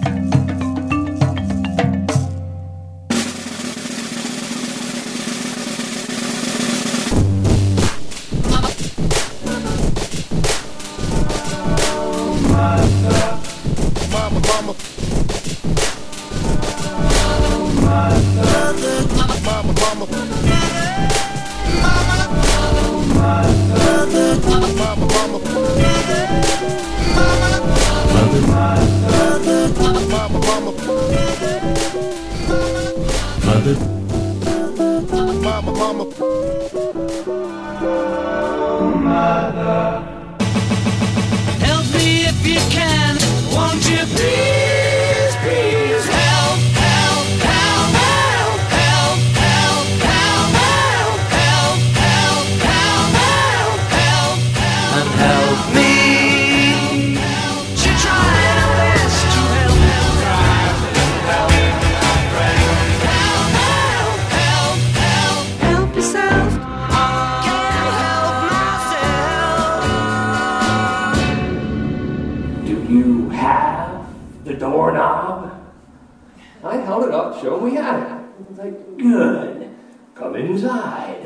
Help me if you can, won't you please, please help, help, help, help, help, help, help, help, help, help, help, help, help, and help me. She tried her best to help, help, help, help, help, help yourself.
The doorknob? I held it up, showed we had it. I was like, good. Come inside.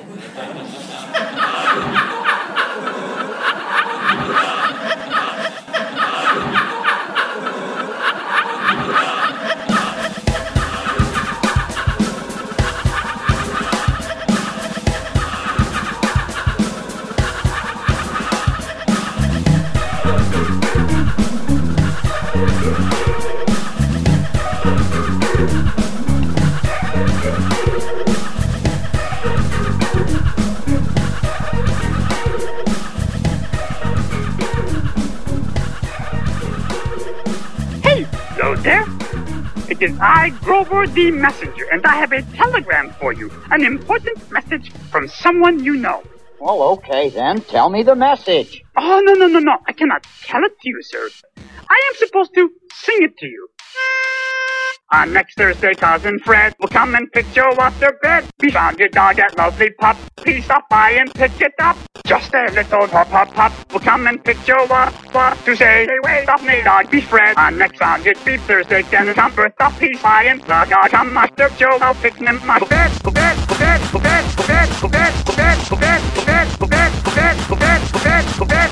There? It is I, Grover the Messenger, and I have a telegram for you. An important message from someone you know.
Well, okay then. Tell me the message.
Oh, no, no, no, no. I cannot tell it to you, sir. I am supposed to sing it to you. On next Thursday, Cousin Fred will come and pick you off their bed. We found your dog at Lovely Pup. Please stop by and pick it up. Just a little pop, pop, pop will come and pick you up. What to say? Hey, wait, stop me, dog, be Fred. On next Found It Be Thursday, then come birth up, peace, by and dog, dog, come, master Joe, I'll pick them my bed, bed, bed, bed, bed, bed, bed, bed, bed, bed, bed, bed, bed, bed, bed, bed, bed, bed, bed,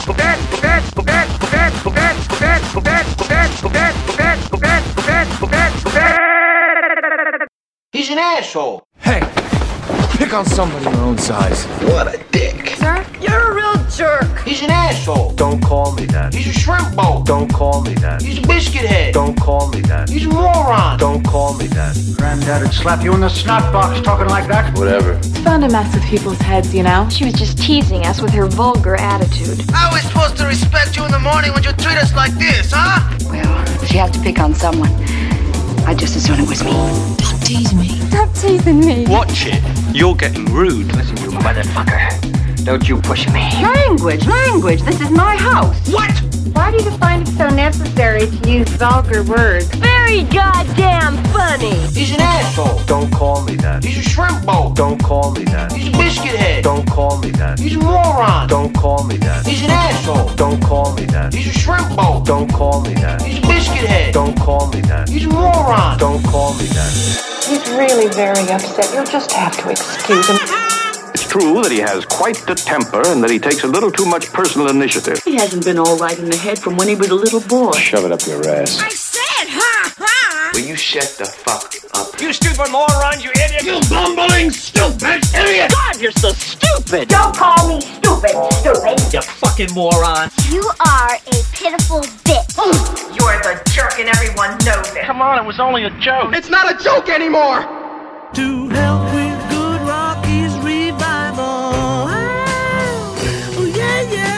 He's an asshole.
Hey, pick on somebody your own size.
What a dick. Sir, you're a real jerk. He's an asshole.
Don't call me that.
He's a shrimp bowl.
Don't call me that.
He's a biscuit head.
Don't call me that.
He's a moron.
Don't call me that.
Granddad'd slap you in the snot box talking like that.
Whatever.
It's fun to mess with people's heads, you know?
She was just teasing us with her vulgar attitude.
How are we supposed to respect you in the morning when you treat us like this, huh?
If you have to pick on someone, I'd just as soon it was me.
Don't tease me. Stop teasing me.
Watch it. You're getting rude. Listen, you motherfucker. Don't you push me.
Language, language. This is my house.
What?
Why do you find it so necessary to use vulgar words? Very goddamn funny.
He's an asshole.
Don't call me that.
He's a shrimp bowl.
Don't call me that.
He's a biscuit head.
Don't call me that.
He's a moron.
Don't call me that.
He's an asshole.
Don't call me that.
He's a shrimp bowl.
Don't call me that.
He's a biscuit head.
Don't call me that.
He's a moron.
Don't call me that.
He's really very upset. You'll just have to excuse him.
It's true that he has quite the temper and that he takes a little too much personal initiative.
He hasn't been all right in the head from when he was a little boy.
Shove it up your ass.
I said, ha, ha.
Will you shut the fuck up?
You stupid moron, you idiot!
You bumbling stupid idiot!
God, you're so stupid. Don't call me stupid, stupid.
You fucking moron.
You are a pitiful bitch.
You're the jerk and everyone knows it.
Come on, it was only a joke. It's not a joke anymore.
To help with Good Rocky's revival. Oh, yeah, yeah.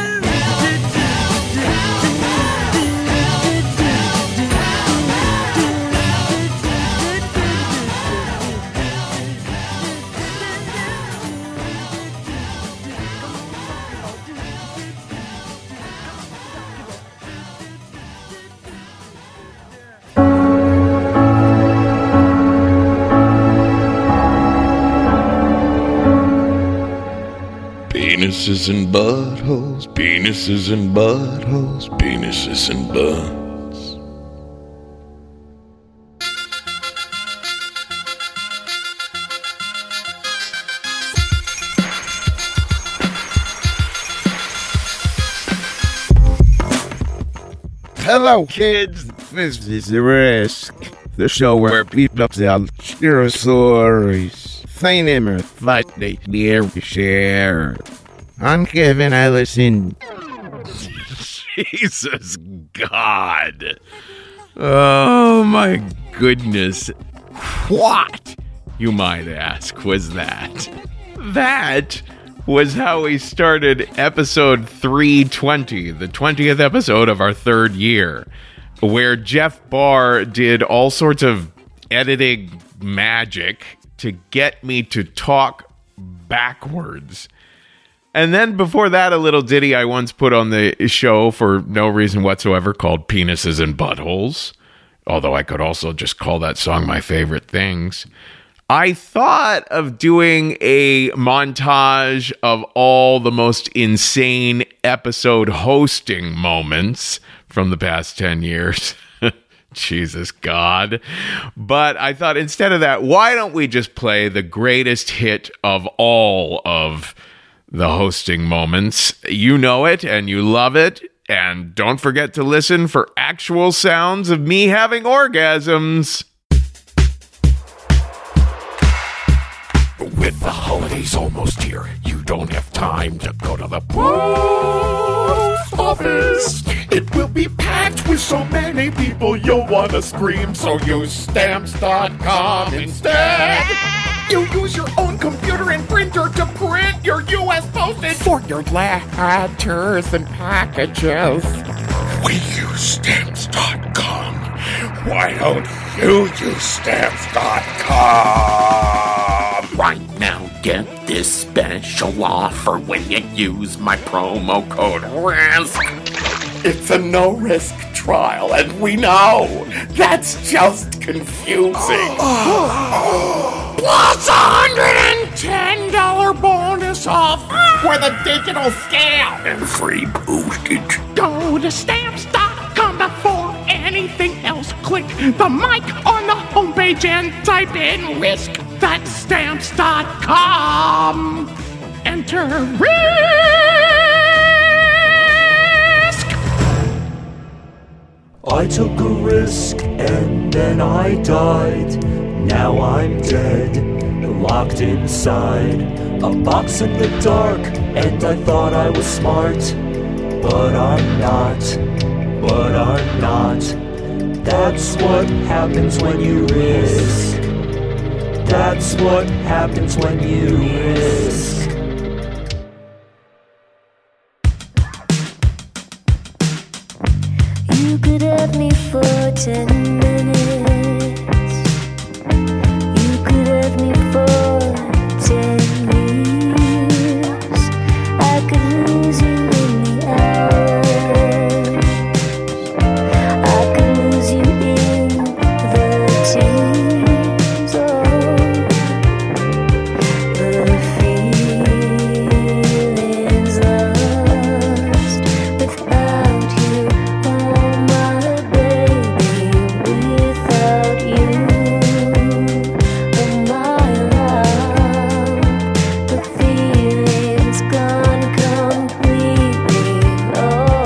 Penises and buttholes, penises and buttholes, penises and butts.
Hello, kids. This is The Risk, the show where people tell true stories. Find him or fight they near share. I'm Kevin Ellison.
Jesus God. Oh my goodness. What, you might ask, was that? That was how we started episode three twenty, the twentieth episode of our third year, where Jeff Barr did all sorts of editing magic to get me to talk backwards. And then before that, a little ditty I once put on the show for no reason whatsoever called Penises and Buttholes. Although I could also just call that song My Favorite Things. I thought of doing a montage of all the most insane episode hosting moments from the past ten years. Jesus God. But I thought instead of that, why don't we just play the greatest hit of all of the hosting moments? You know it and you love it. And don't forget to listen for actual sounds of me having orgasms.
With the holidays almost here, you don't have time to go to the post office. It will be packed with so many people you'll want to scream, so use stamps dot com instead. You use your own computer and printer to print your U S postage for your letters and packages. We use stamps dot com. Why don't you use stamps dot com? Right now, get this special offer when you use my promo code RISK. It's a no-risk trial, and we know that's just confusing. Plus a one hundred ten dollars bonus off with a digital scale and free postage. Go to stamps dot com before anything else. Click the mic on the homepage and type in RISK. That's stamps dot com. Enter RISK.
I took a risk and then I died. Now I'm dead, locked inside a box in the dark, and I thought I was smart, but I'm not, but I'm not. That's what happens when you risk. That's what happens when you risk.
You could have me for
ten minutes. You could have me for ten years. I could lose you in the hours. I could lose you in the tears. Oh, the feelings lost without you. Oh, my baby, without you. Oh, my love, the feeling's gone completely. Oh.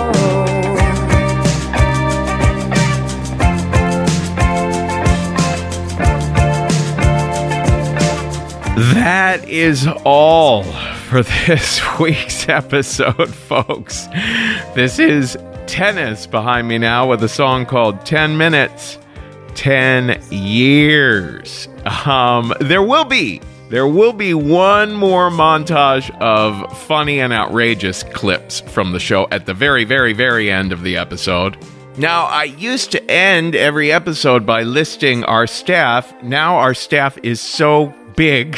That is all for this week's episode, folks. This is Tennis behind me now with a song called ten minutes, ten years. Um, there will be, there will be one more montage of funny and outrageous clips from the show at the very, very, very end of the episode. Now, I used to end every episode by listing our staff. Now our staff is so big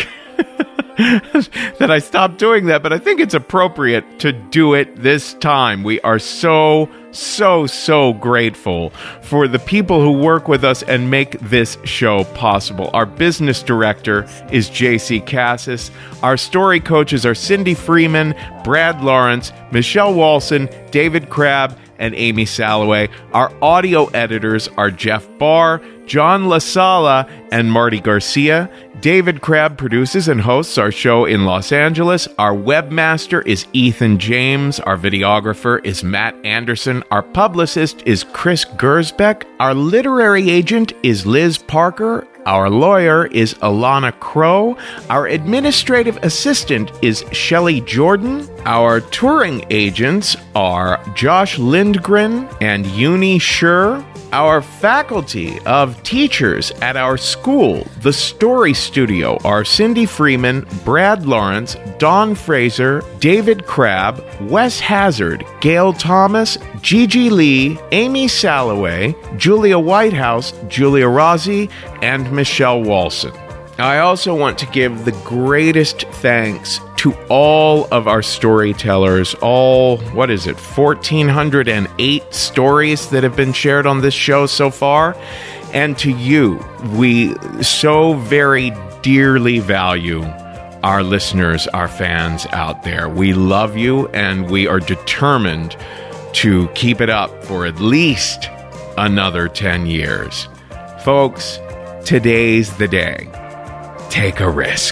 that I stopped doing that, but I think it's appropriate to do it this time. We are so, so, so grateful for the people who work with us and make this show possible. Our business director is J C Cassis. Our story coaches are Cindy Freeman, Brad Lawrence, Michelle Walson, David Crabb, and Amy Salloway. Our audio editors are Jeff Barr, John LaSala, and Marty Garcia. David Crabb produces and hosts our show in Los Angeles. Our webmaster is Ethan James. Our videographer is Matt Anderson. Our publicist is Chris Gersbeck. Our literary agent is Liz Parker. Our lawyer is Alana Crow. Our administrative assistant is Shelley Jordan. Our touring agents are Josh Lindgren and Uni Schur. Our faculty of teachers at our school, the Story Studio, are Cindy Freeman, Brad Lawrence, Dawn Fraser, David Crabb, Wes Hazard, Gail Thomas, Gigi Lee, Amy Salloway, Julia Whitehouse, Julia Rossi, and Michelle Walson. I also want to give the greatest thanks to all of our storytellers, all, what is it, one thousand four hundred eight stories that have been shared on this show so far. And to you, we so very dearly value our listeners, our fans out there. We love you, and we are determined to keep it up for at least another ten years. Folks, today's the day. Take a risk.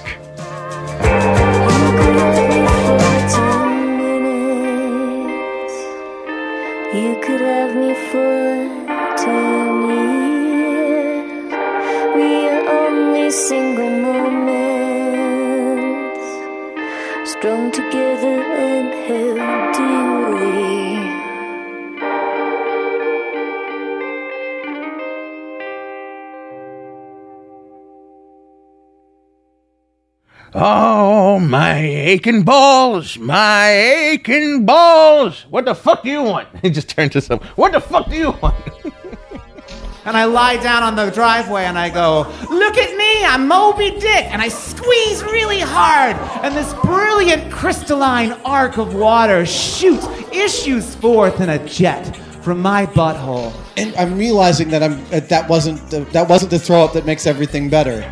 You could have me for ten years. We are only single moments, strung together and held dearly.
Oh, my aching balls, my aching balls. What the fuck do you want? He just turned to some. What the fuck do you want?
And I lie down on the driveway and I go, look at me, I'm Moby Dick. And I squeeze really hard. And this brilliant crystalline arc of water shoots, issues forth in a jet from my butthole.
And I'm realizing that I'm uh, that wasn't the, that wasn't the throw up that makes everything better.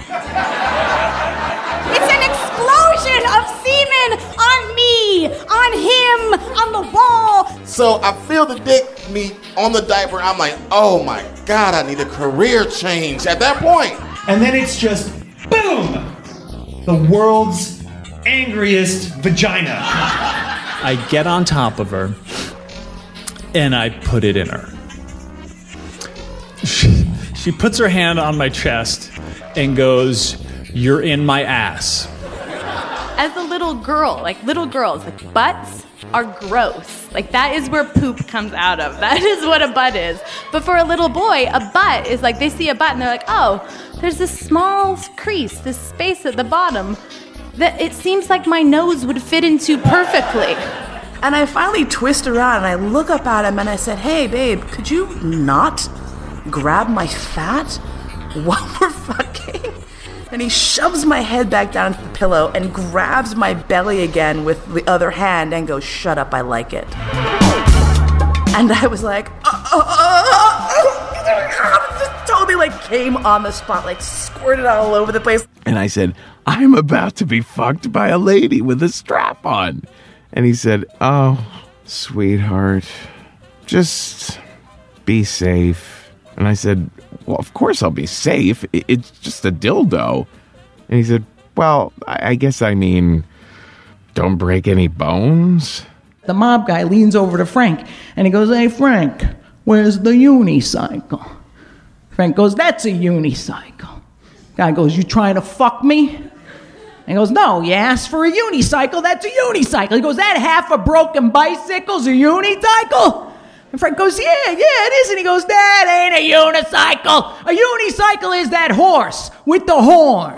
Of semen on me, on him, on the wall.
So I feel the dick meat on the diaper. I'm like, oh my God, I need a career change at that point.
And then it's just, boom, the world's angriest vagina.
I get on top of her, and I put it in her. She, she puts her hand on my chest and goes, "You're in my ass."
As a little girl, like little girls, like butts are gross. Like that is where poop comes out of. That is what a butt is. But for a little boy, a butt is like they see a butt and they're like, oh, there's this small crease, this space at the bottom that it seems like my nose would fit into perfectly.
And I finally twist around and I look up at him and I said, hey, babe, could you not
grab my fat while we're fucking. And he shoves my head back down into the pillow and grabs my belly again with the other hand and goes, "Shut up, I like it." And I was like, uh, uh, uh, just totally like came on the spot, like squirted all over the place.
And I said, "I'm about to be fucked by a lady with a strap on." And he said, "Oh, sweetheart, just be safe." And I said, "Well, of course I'll be safe. It's just a dildo." And he said, "Well, I guess I mean, don't break any bones."
The mob guy leans over to Frank and he goes, "Hey, Frank, where's the unicycle?" Frank goes, "That's a unicycle." Guy goes, "You trying to fuck me?" And he goes, "No, you asked for a unicycle. That's a unicycle." He goes, "That half a broken bicycle's a unicycle?" And Frank goes, "Yeah, yeah, it is." And he goes, "That ain't a unicycle. A unicycle is that horse with the horn."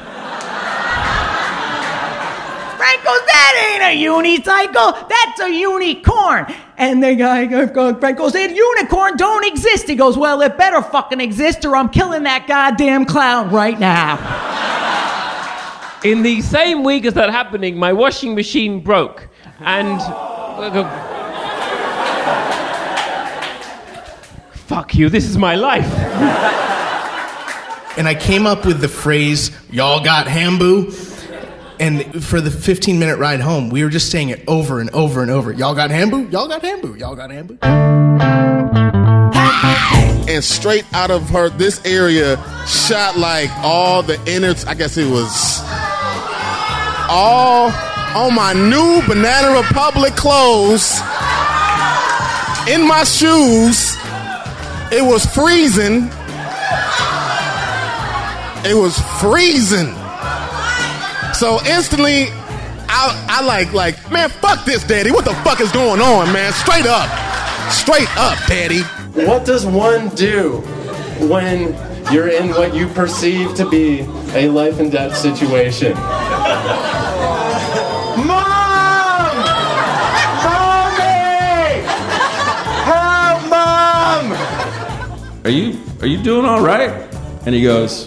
Frank goes, "That ain't a unicycle. That's a unicorn." And the guy, Frank goes, "That unicorn don't exist." He goes, "Well, it better fucking exist or I'm killing that goddamn clown right now."
In the same week as that happening, my washing machine broke. And... Fuck you, this is my life.
And I came up with the phrase, "Y'all got Hamboo?" And for the fifteen minute ride home, we were just saying it over and over and over. "Y'all got Hamboo? Y'all got Hamboo? Y'all got Hamboo?"
And straight out of her, this area shot like all the innards, I guess it was all on my new Banana Republic clothes, in my shoes. It was freezing. It was freezing. So instantly, I, I like, like, man, fuck this, Daddy. What the fuck is going on, man? Straight up. Straight up, Daddy.
What does one do when you're in what you perceive to be a life and death situation?
Mom! Mommy! Help, Mom!
Are you are you doing all right? And he goes,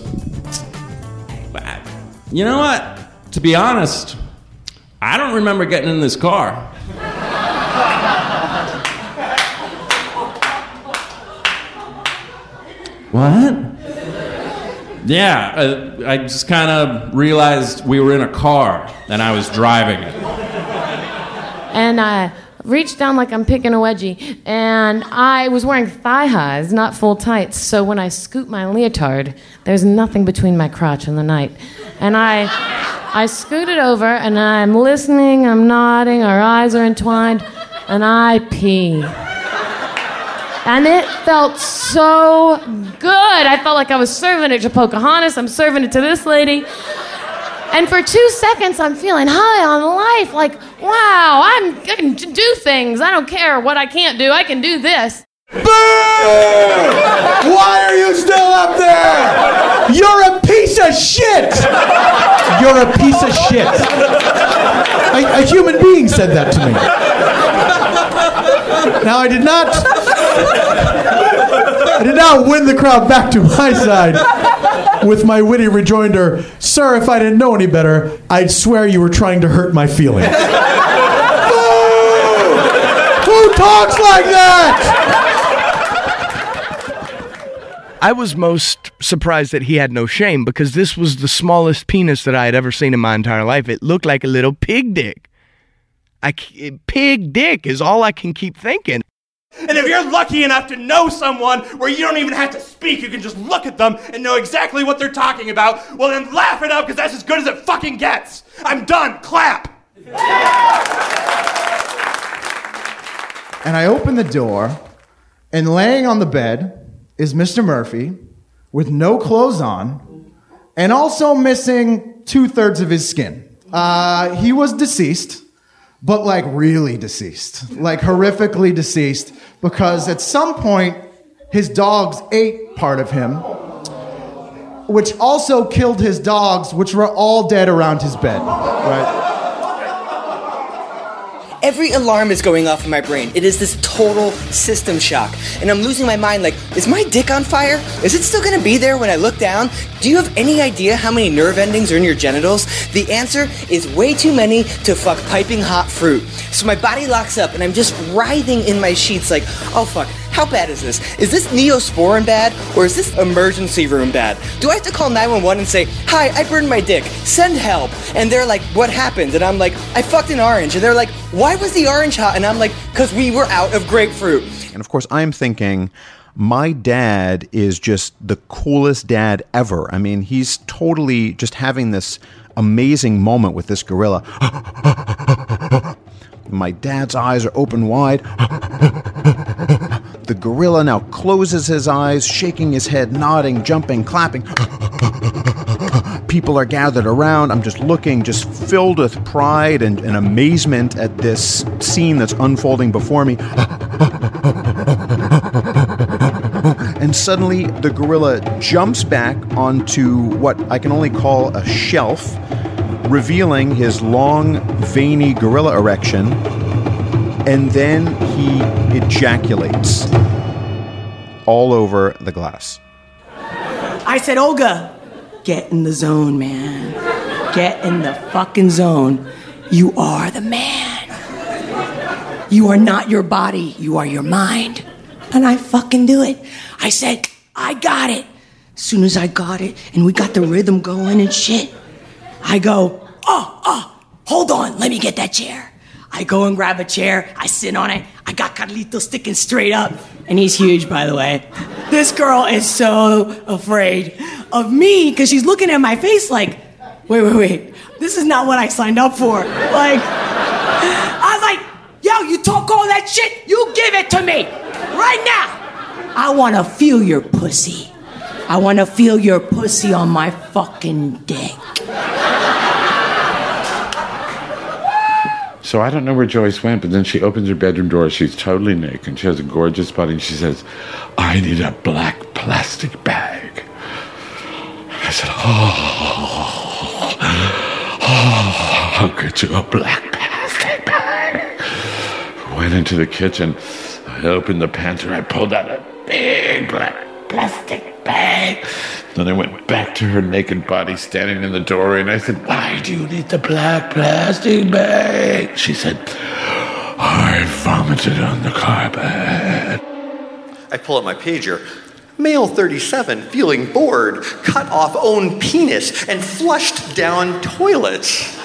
"You know what? To be honest, I don't remember getting in this car." What? Yeah, uh, I just kind of realized we were in a car and I was driving it.
And I reached down like I'm picking a wedgie, and I was wearing thigh highs, not full tights, so when I scoot my leotard, there's nothing between my crotch and the night. And I I scooted over, and I'm listening, I'm nodding, our eyes are entwined, and I pee. And it felt so good. I felt like I was serving it to Pocahontas, I'm serving it to this lady. And for two seconds, I'm feeling high on life. Like, wow, I'm, I can do things. I don't care what I can't do. I can do this.
Boo! Why are you still up there?
You're a piece of shit! You're a piece of shit. A, a human being said that to me. Now, I did not... I did not win the crowd back to my side with my witty rejoinder, "Sir, if I didn't know any better, I'd swear you were trying to hurt my feelings." Who talks like that?
I was most surprised that he had no shame, because this was the smallest penis that I had ever seen in my entire life. It looked like a little pig dick. I, pig dick is all I can keep thinking.
And if you're lucky enough to know someone where you don't even have to speak, you can just look at them and know exactly what they're talking about, well then laugh it up, because that's as good as it fucking gets. I'm done. Clap.
And I open the door, and laying on the bed is Mister Murphy with no clothes on and also missing two-thirds of his skin. Uh, he was deceased, but like really deceased, like horrifically deceased, because at some point his dogs ate part of him, which also killed his dogs, which were all dead around his bed, right?
every alarm is going off in my brain. It is this total system shock. And I'm losing my mind like, is my dick on fire? Is it still gonna be there when I look down? Do you have any idea how many nerve endings are in your genitals? The answer is way too many to fuck piping hot fruit. So my body locks up and I'm just writhing in my sheets like, oh fuck, how bad is this? Is this Neosporin bad or is this emergency room bad? Do I have to call nine one one and say, hi, I burned my dick, send help? And they're like, what happened? And I'm like, I fucked an orange. And they're like, why was the orange hot? And I'm like, because we were out of grapefruit.
And of course, I'm thinking, my dad is just the coolest dad ever. I mean, he's totally just having this amazing moment with this gorilla. My dad's eyes are open wide. The gorilla now closes his eyes, shaking his head, nodding, jumping, clapping. People are gathered around. I'm just looking, just filled with pride and, and amazement at this scene that's unfolding before me. And suddenly the gorilla jumps back onto what I can only call a shelf, revealing his long, veiny gorilla erection, and then he ejaculates all over the glass.
I said, Olga, get in the zone, man. Get in the fucking zone. You are the man. You are not your body. You are your mind. And I fucking do it. I said, I got it. As soon as I got it and we got the rhythm going and shit, I go, oh, oh, hold on, let me get that chair. I go and grab a chair, I sit on it, I got Carlito sticking straight up, and he's huge, by the way. This girl is so afraid of me, because she's looking at my face like, wait, wait, wait, this is not what I signed up for. Like, I was like, yo, you talk all that shit, you give it to me, right now. I want to feel your pussy. I want to feel your pussy on my fucking dick.
So I don't know where Joyce went, but then she opens her bedroom door. She's totally naked, and she has a gorgeous body, and she says, I need a black plastic bag. I said, oh, oh, I'll get you a black plastic bag. Went into the kitchen. I opened the pantry. I pulled out a big black plastic bag. Then I went back to her naked body standing in the doorway, and I said, why do you need the black plastic bag? She said, I vomited on the carpet.
I pull out my pager. Male thirty-seven, feeling bored, cut off own penis, and flushed down toilets.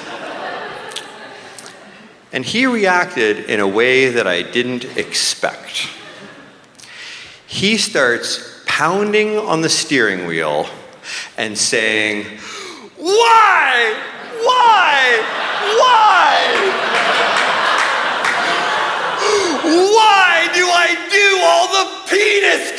And he reacted in a way that I didn't expect. He starts pounding on the steering wheel and saying, why? Why? Why? Why do I do all the penis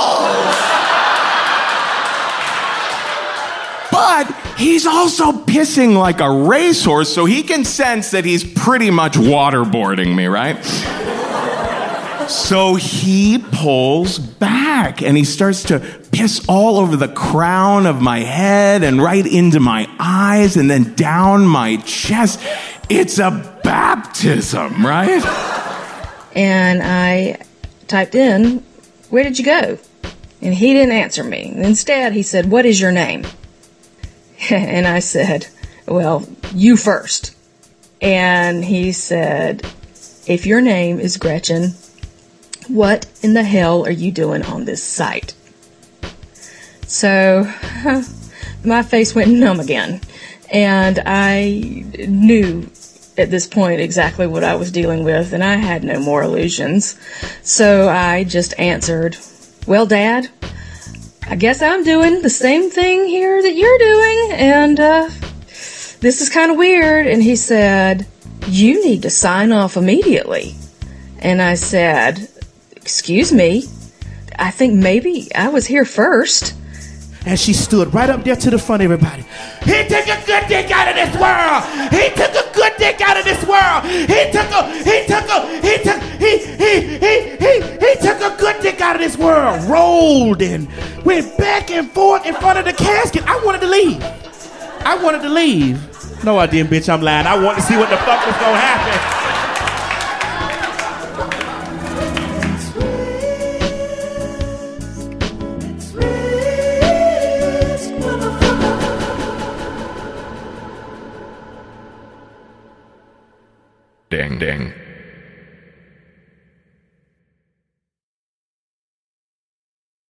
calls?
But he's also pissing like a racehorse, so he can sense that he's pretty much waterboarding me, right? So he pulls back and he starts to piss all over the crown of my head and right into my eyes and then down my chest. It's a baptism, right?
And I typed in, where did you go? And he didn't answer me. Instead, he said, what is your name? And I said, well, you first. And he said, if your name is Gretchen, what in the hell are you doing on this site? So my face went numb again, and I knew at this point exactly what I was dealing with, and I had no more illusions. So I just answered, well, Dad, I guess I'm doing the same thing here that you're doing, and uh, this is kind of weird. And he said, you need to sign off immediately. And I said, excuse me, I think maybe I was here first.
And she stood right up there to the front of everybody. He took a good dick out of this world. He took a good dick out of this world. He took a, he took a, he took, he, he, he, he, he took a good dick out of this world. Rolled and went back and forth in front of the casket. I wanted to leave. I wanted to leave. No, I didn't, bitch. I'm lying. I wanted to see what the fuck was gonna happen.
kidding.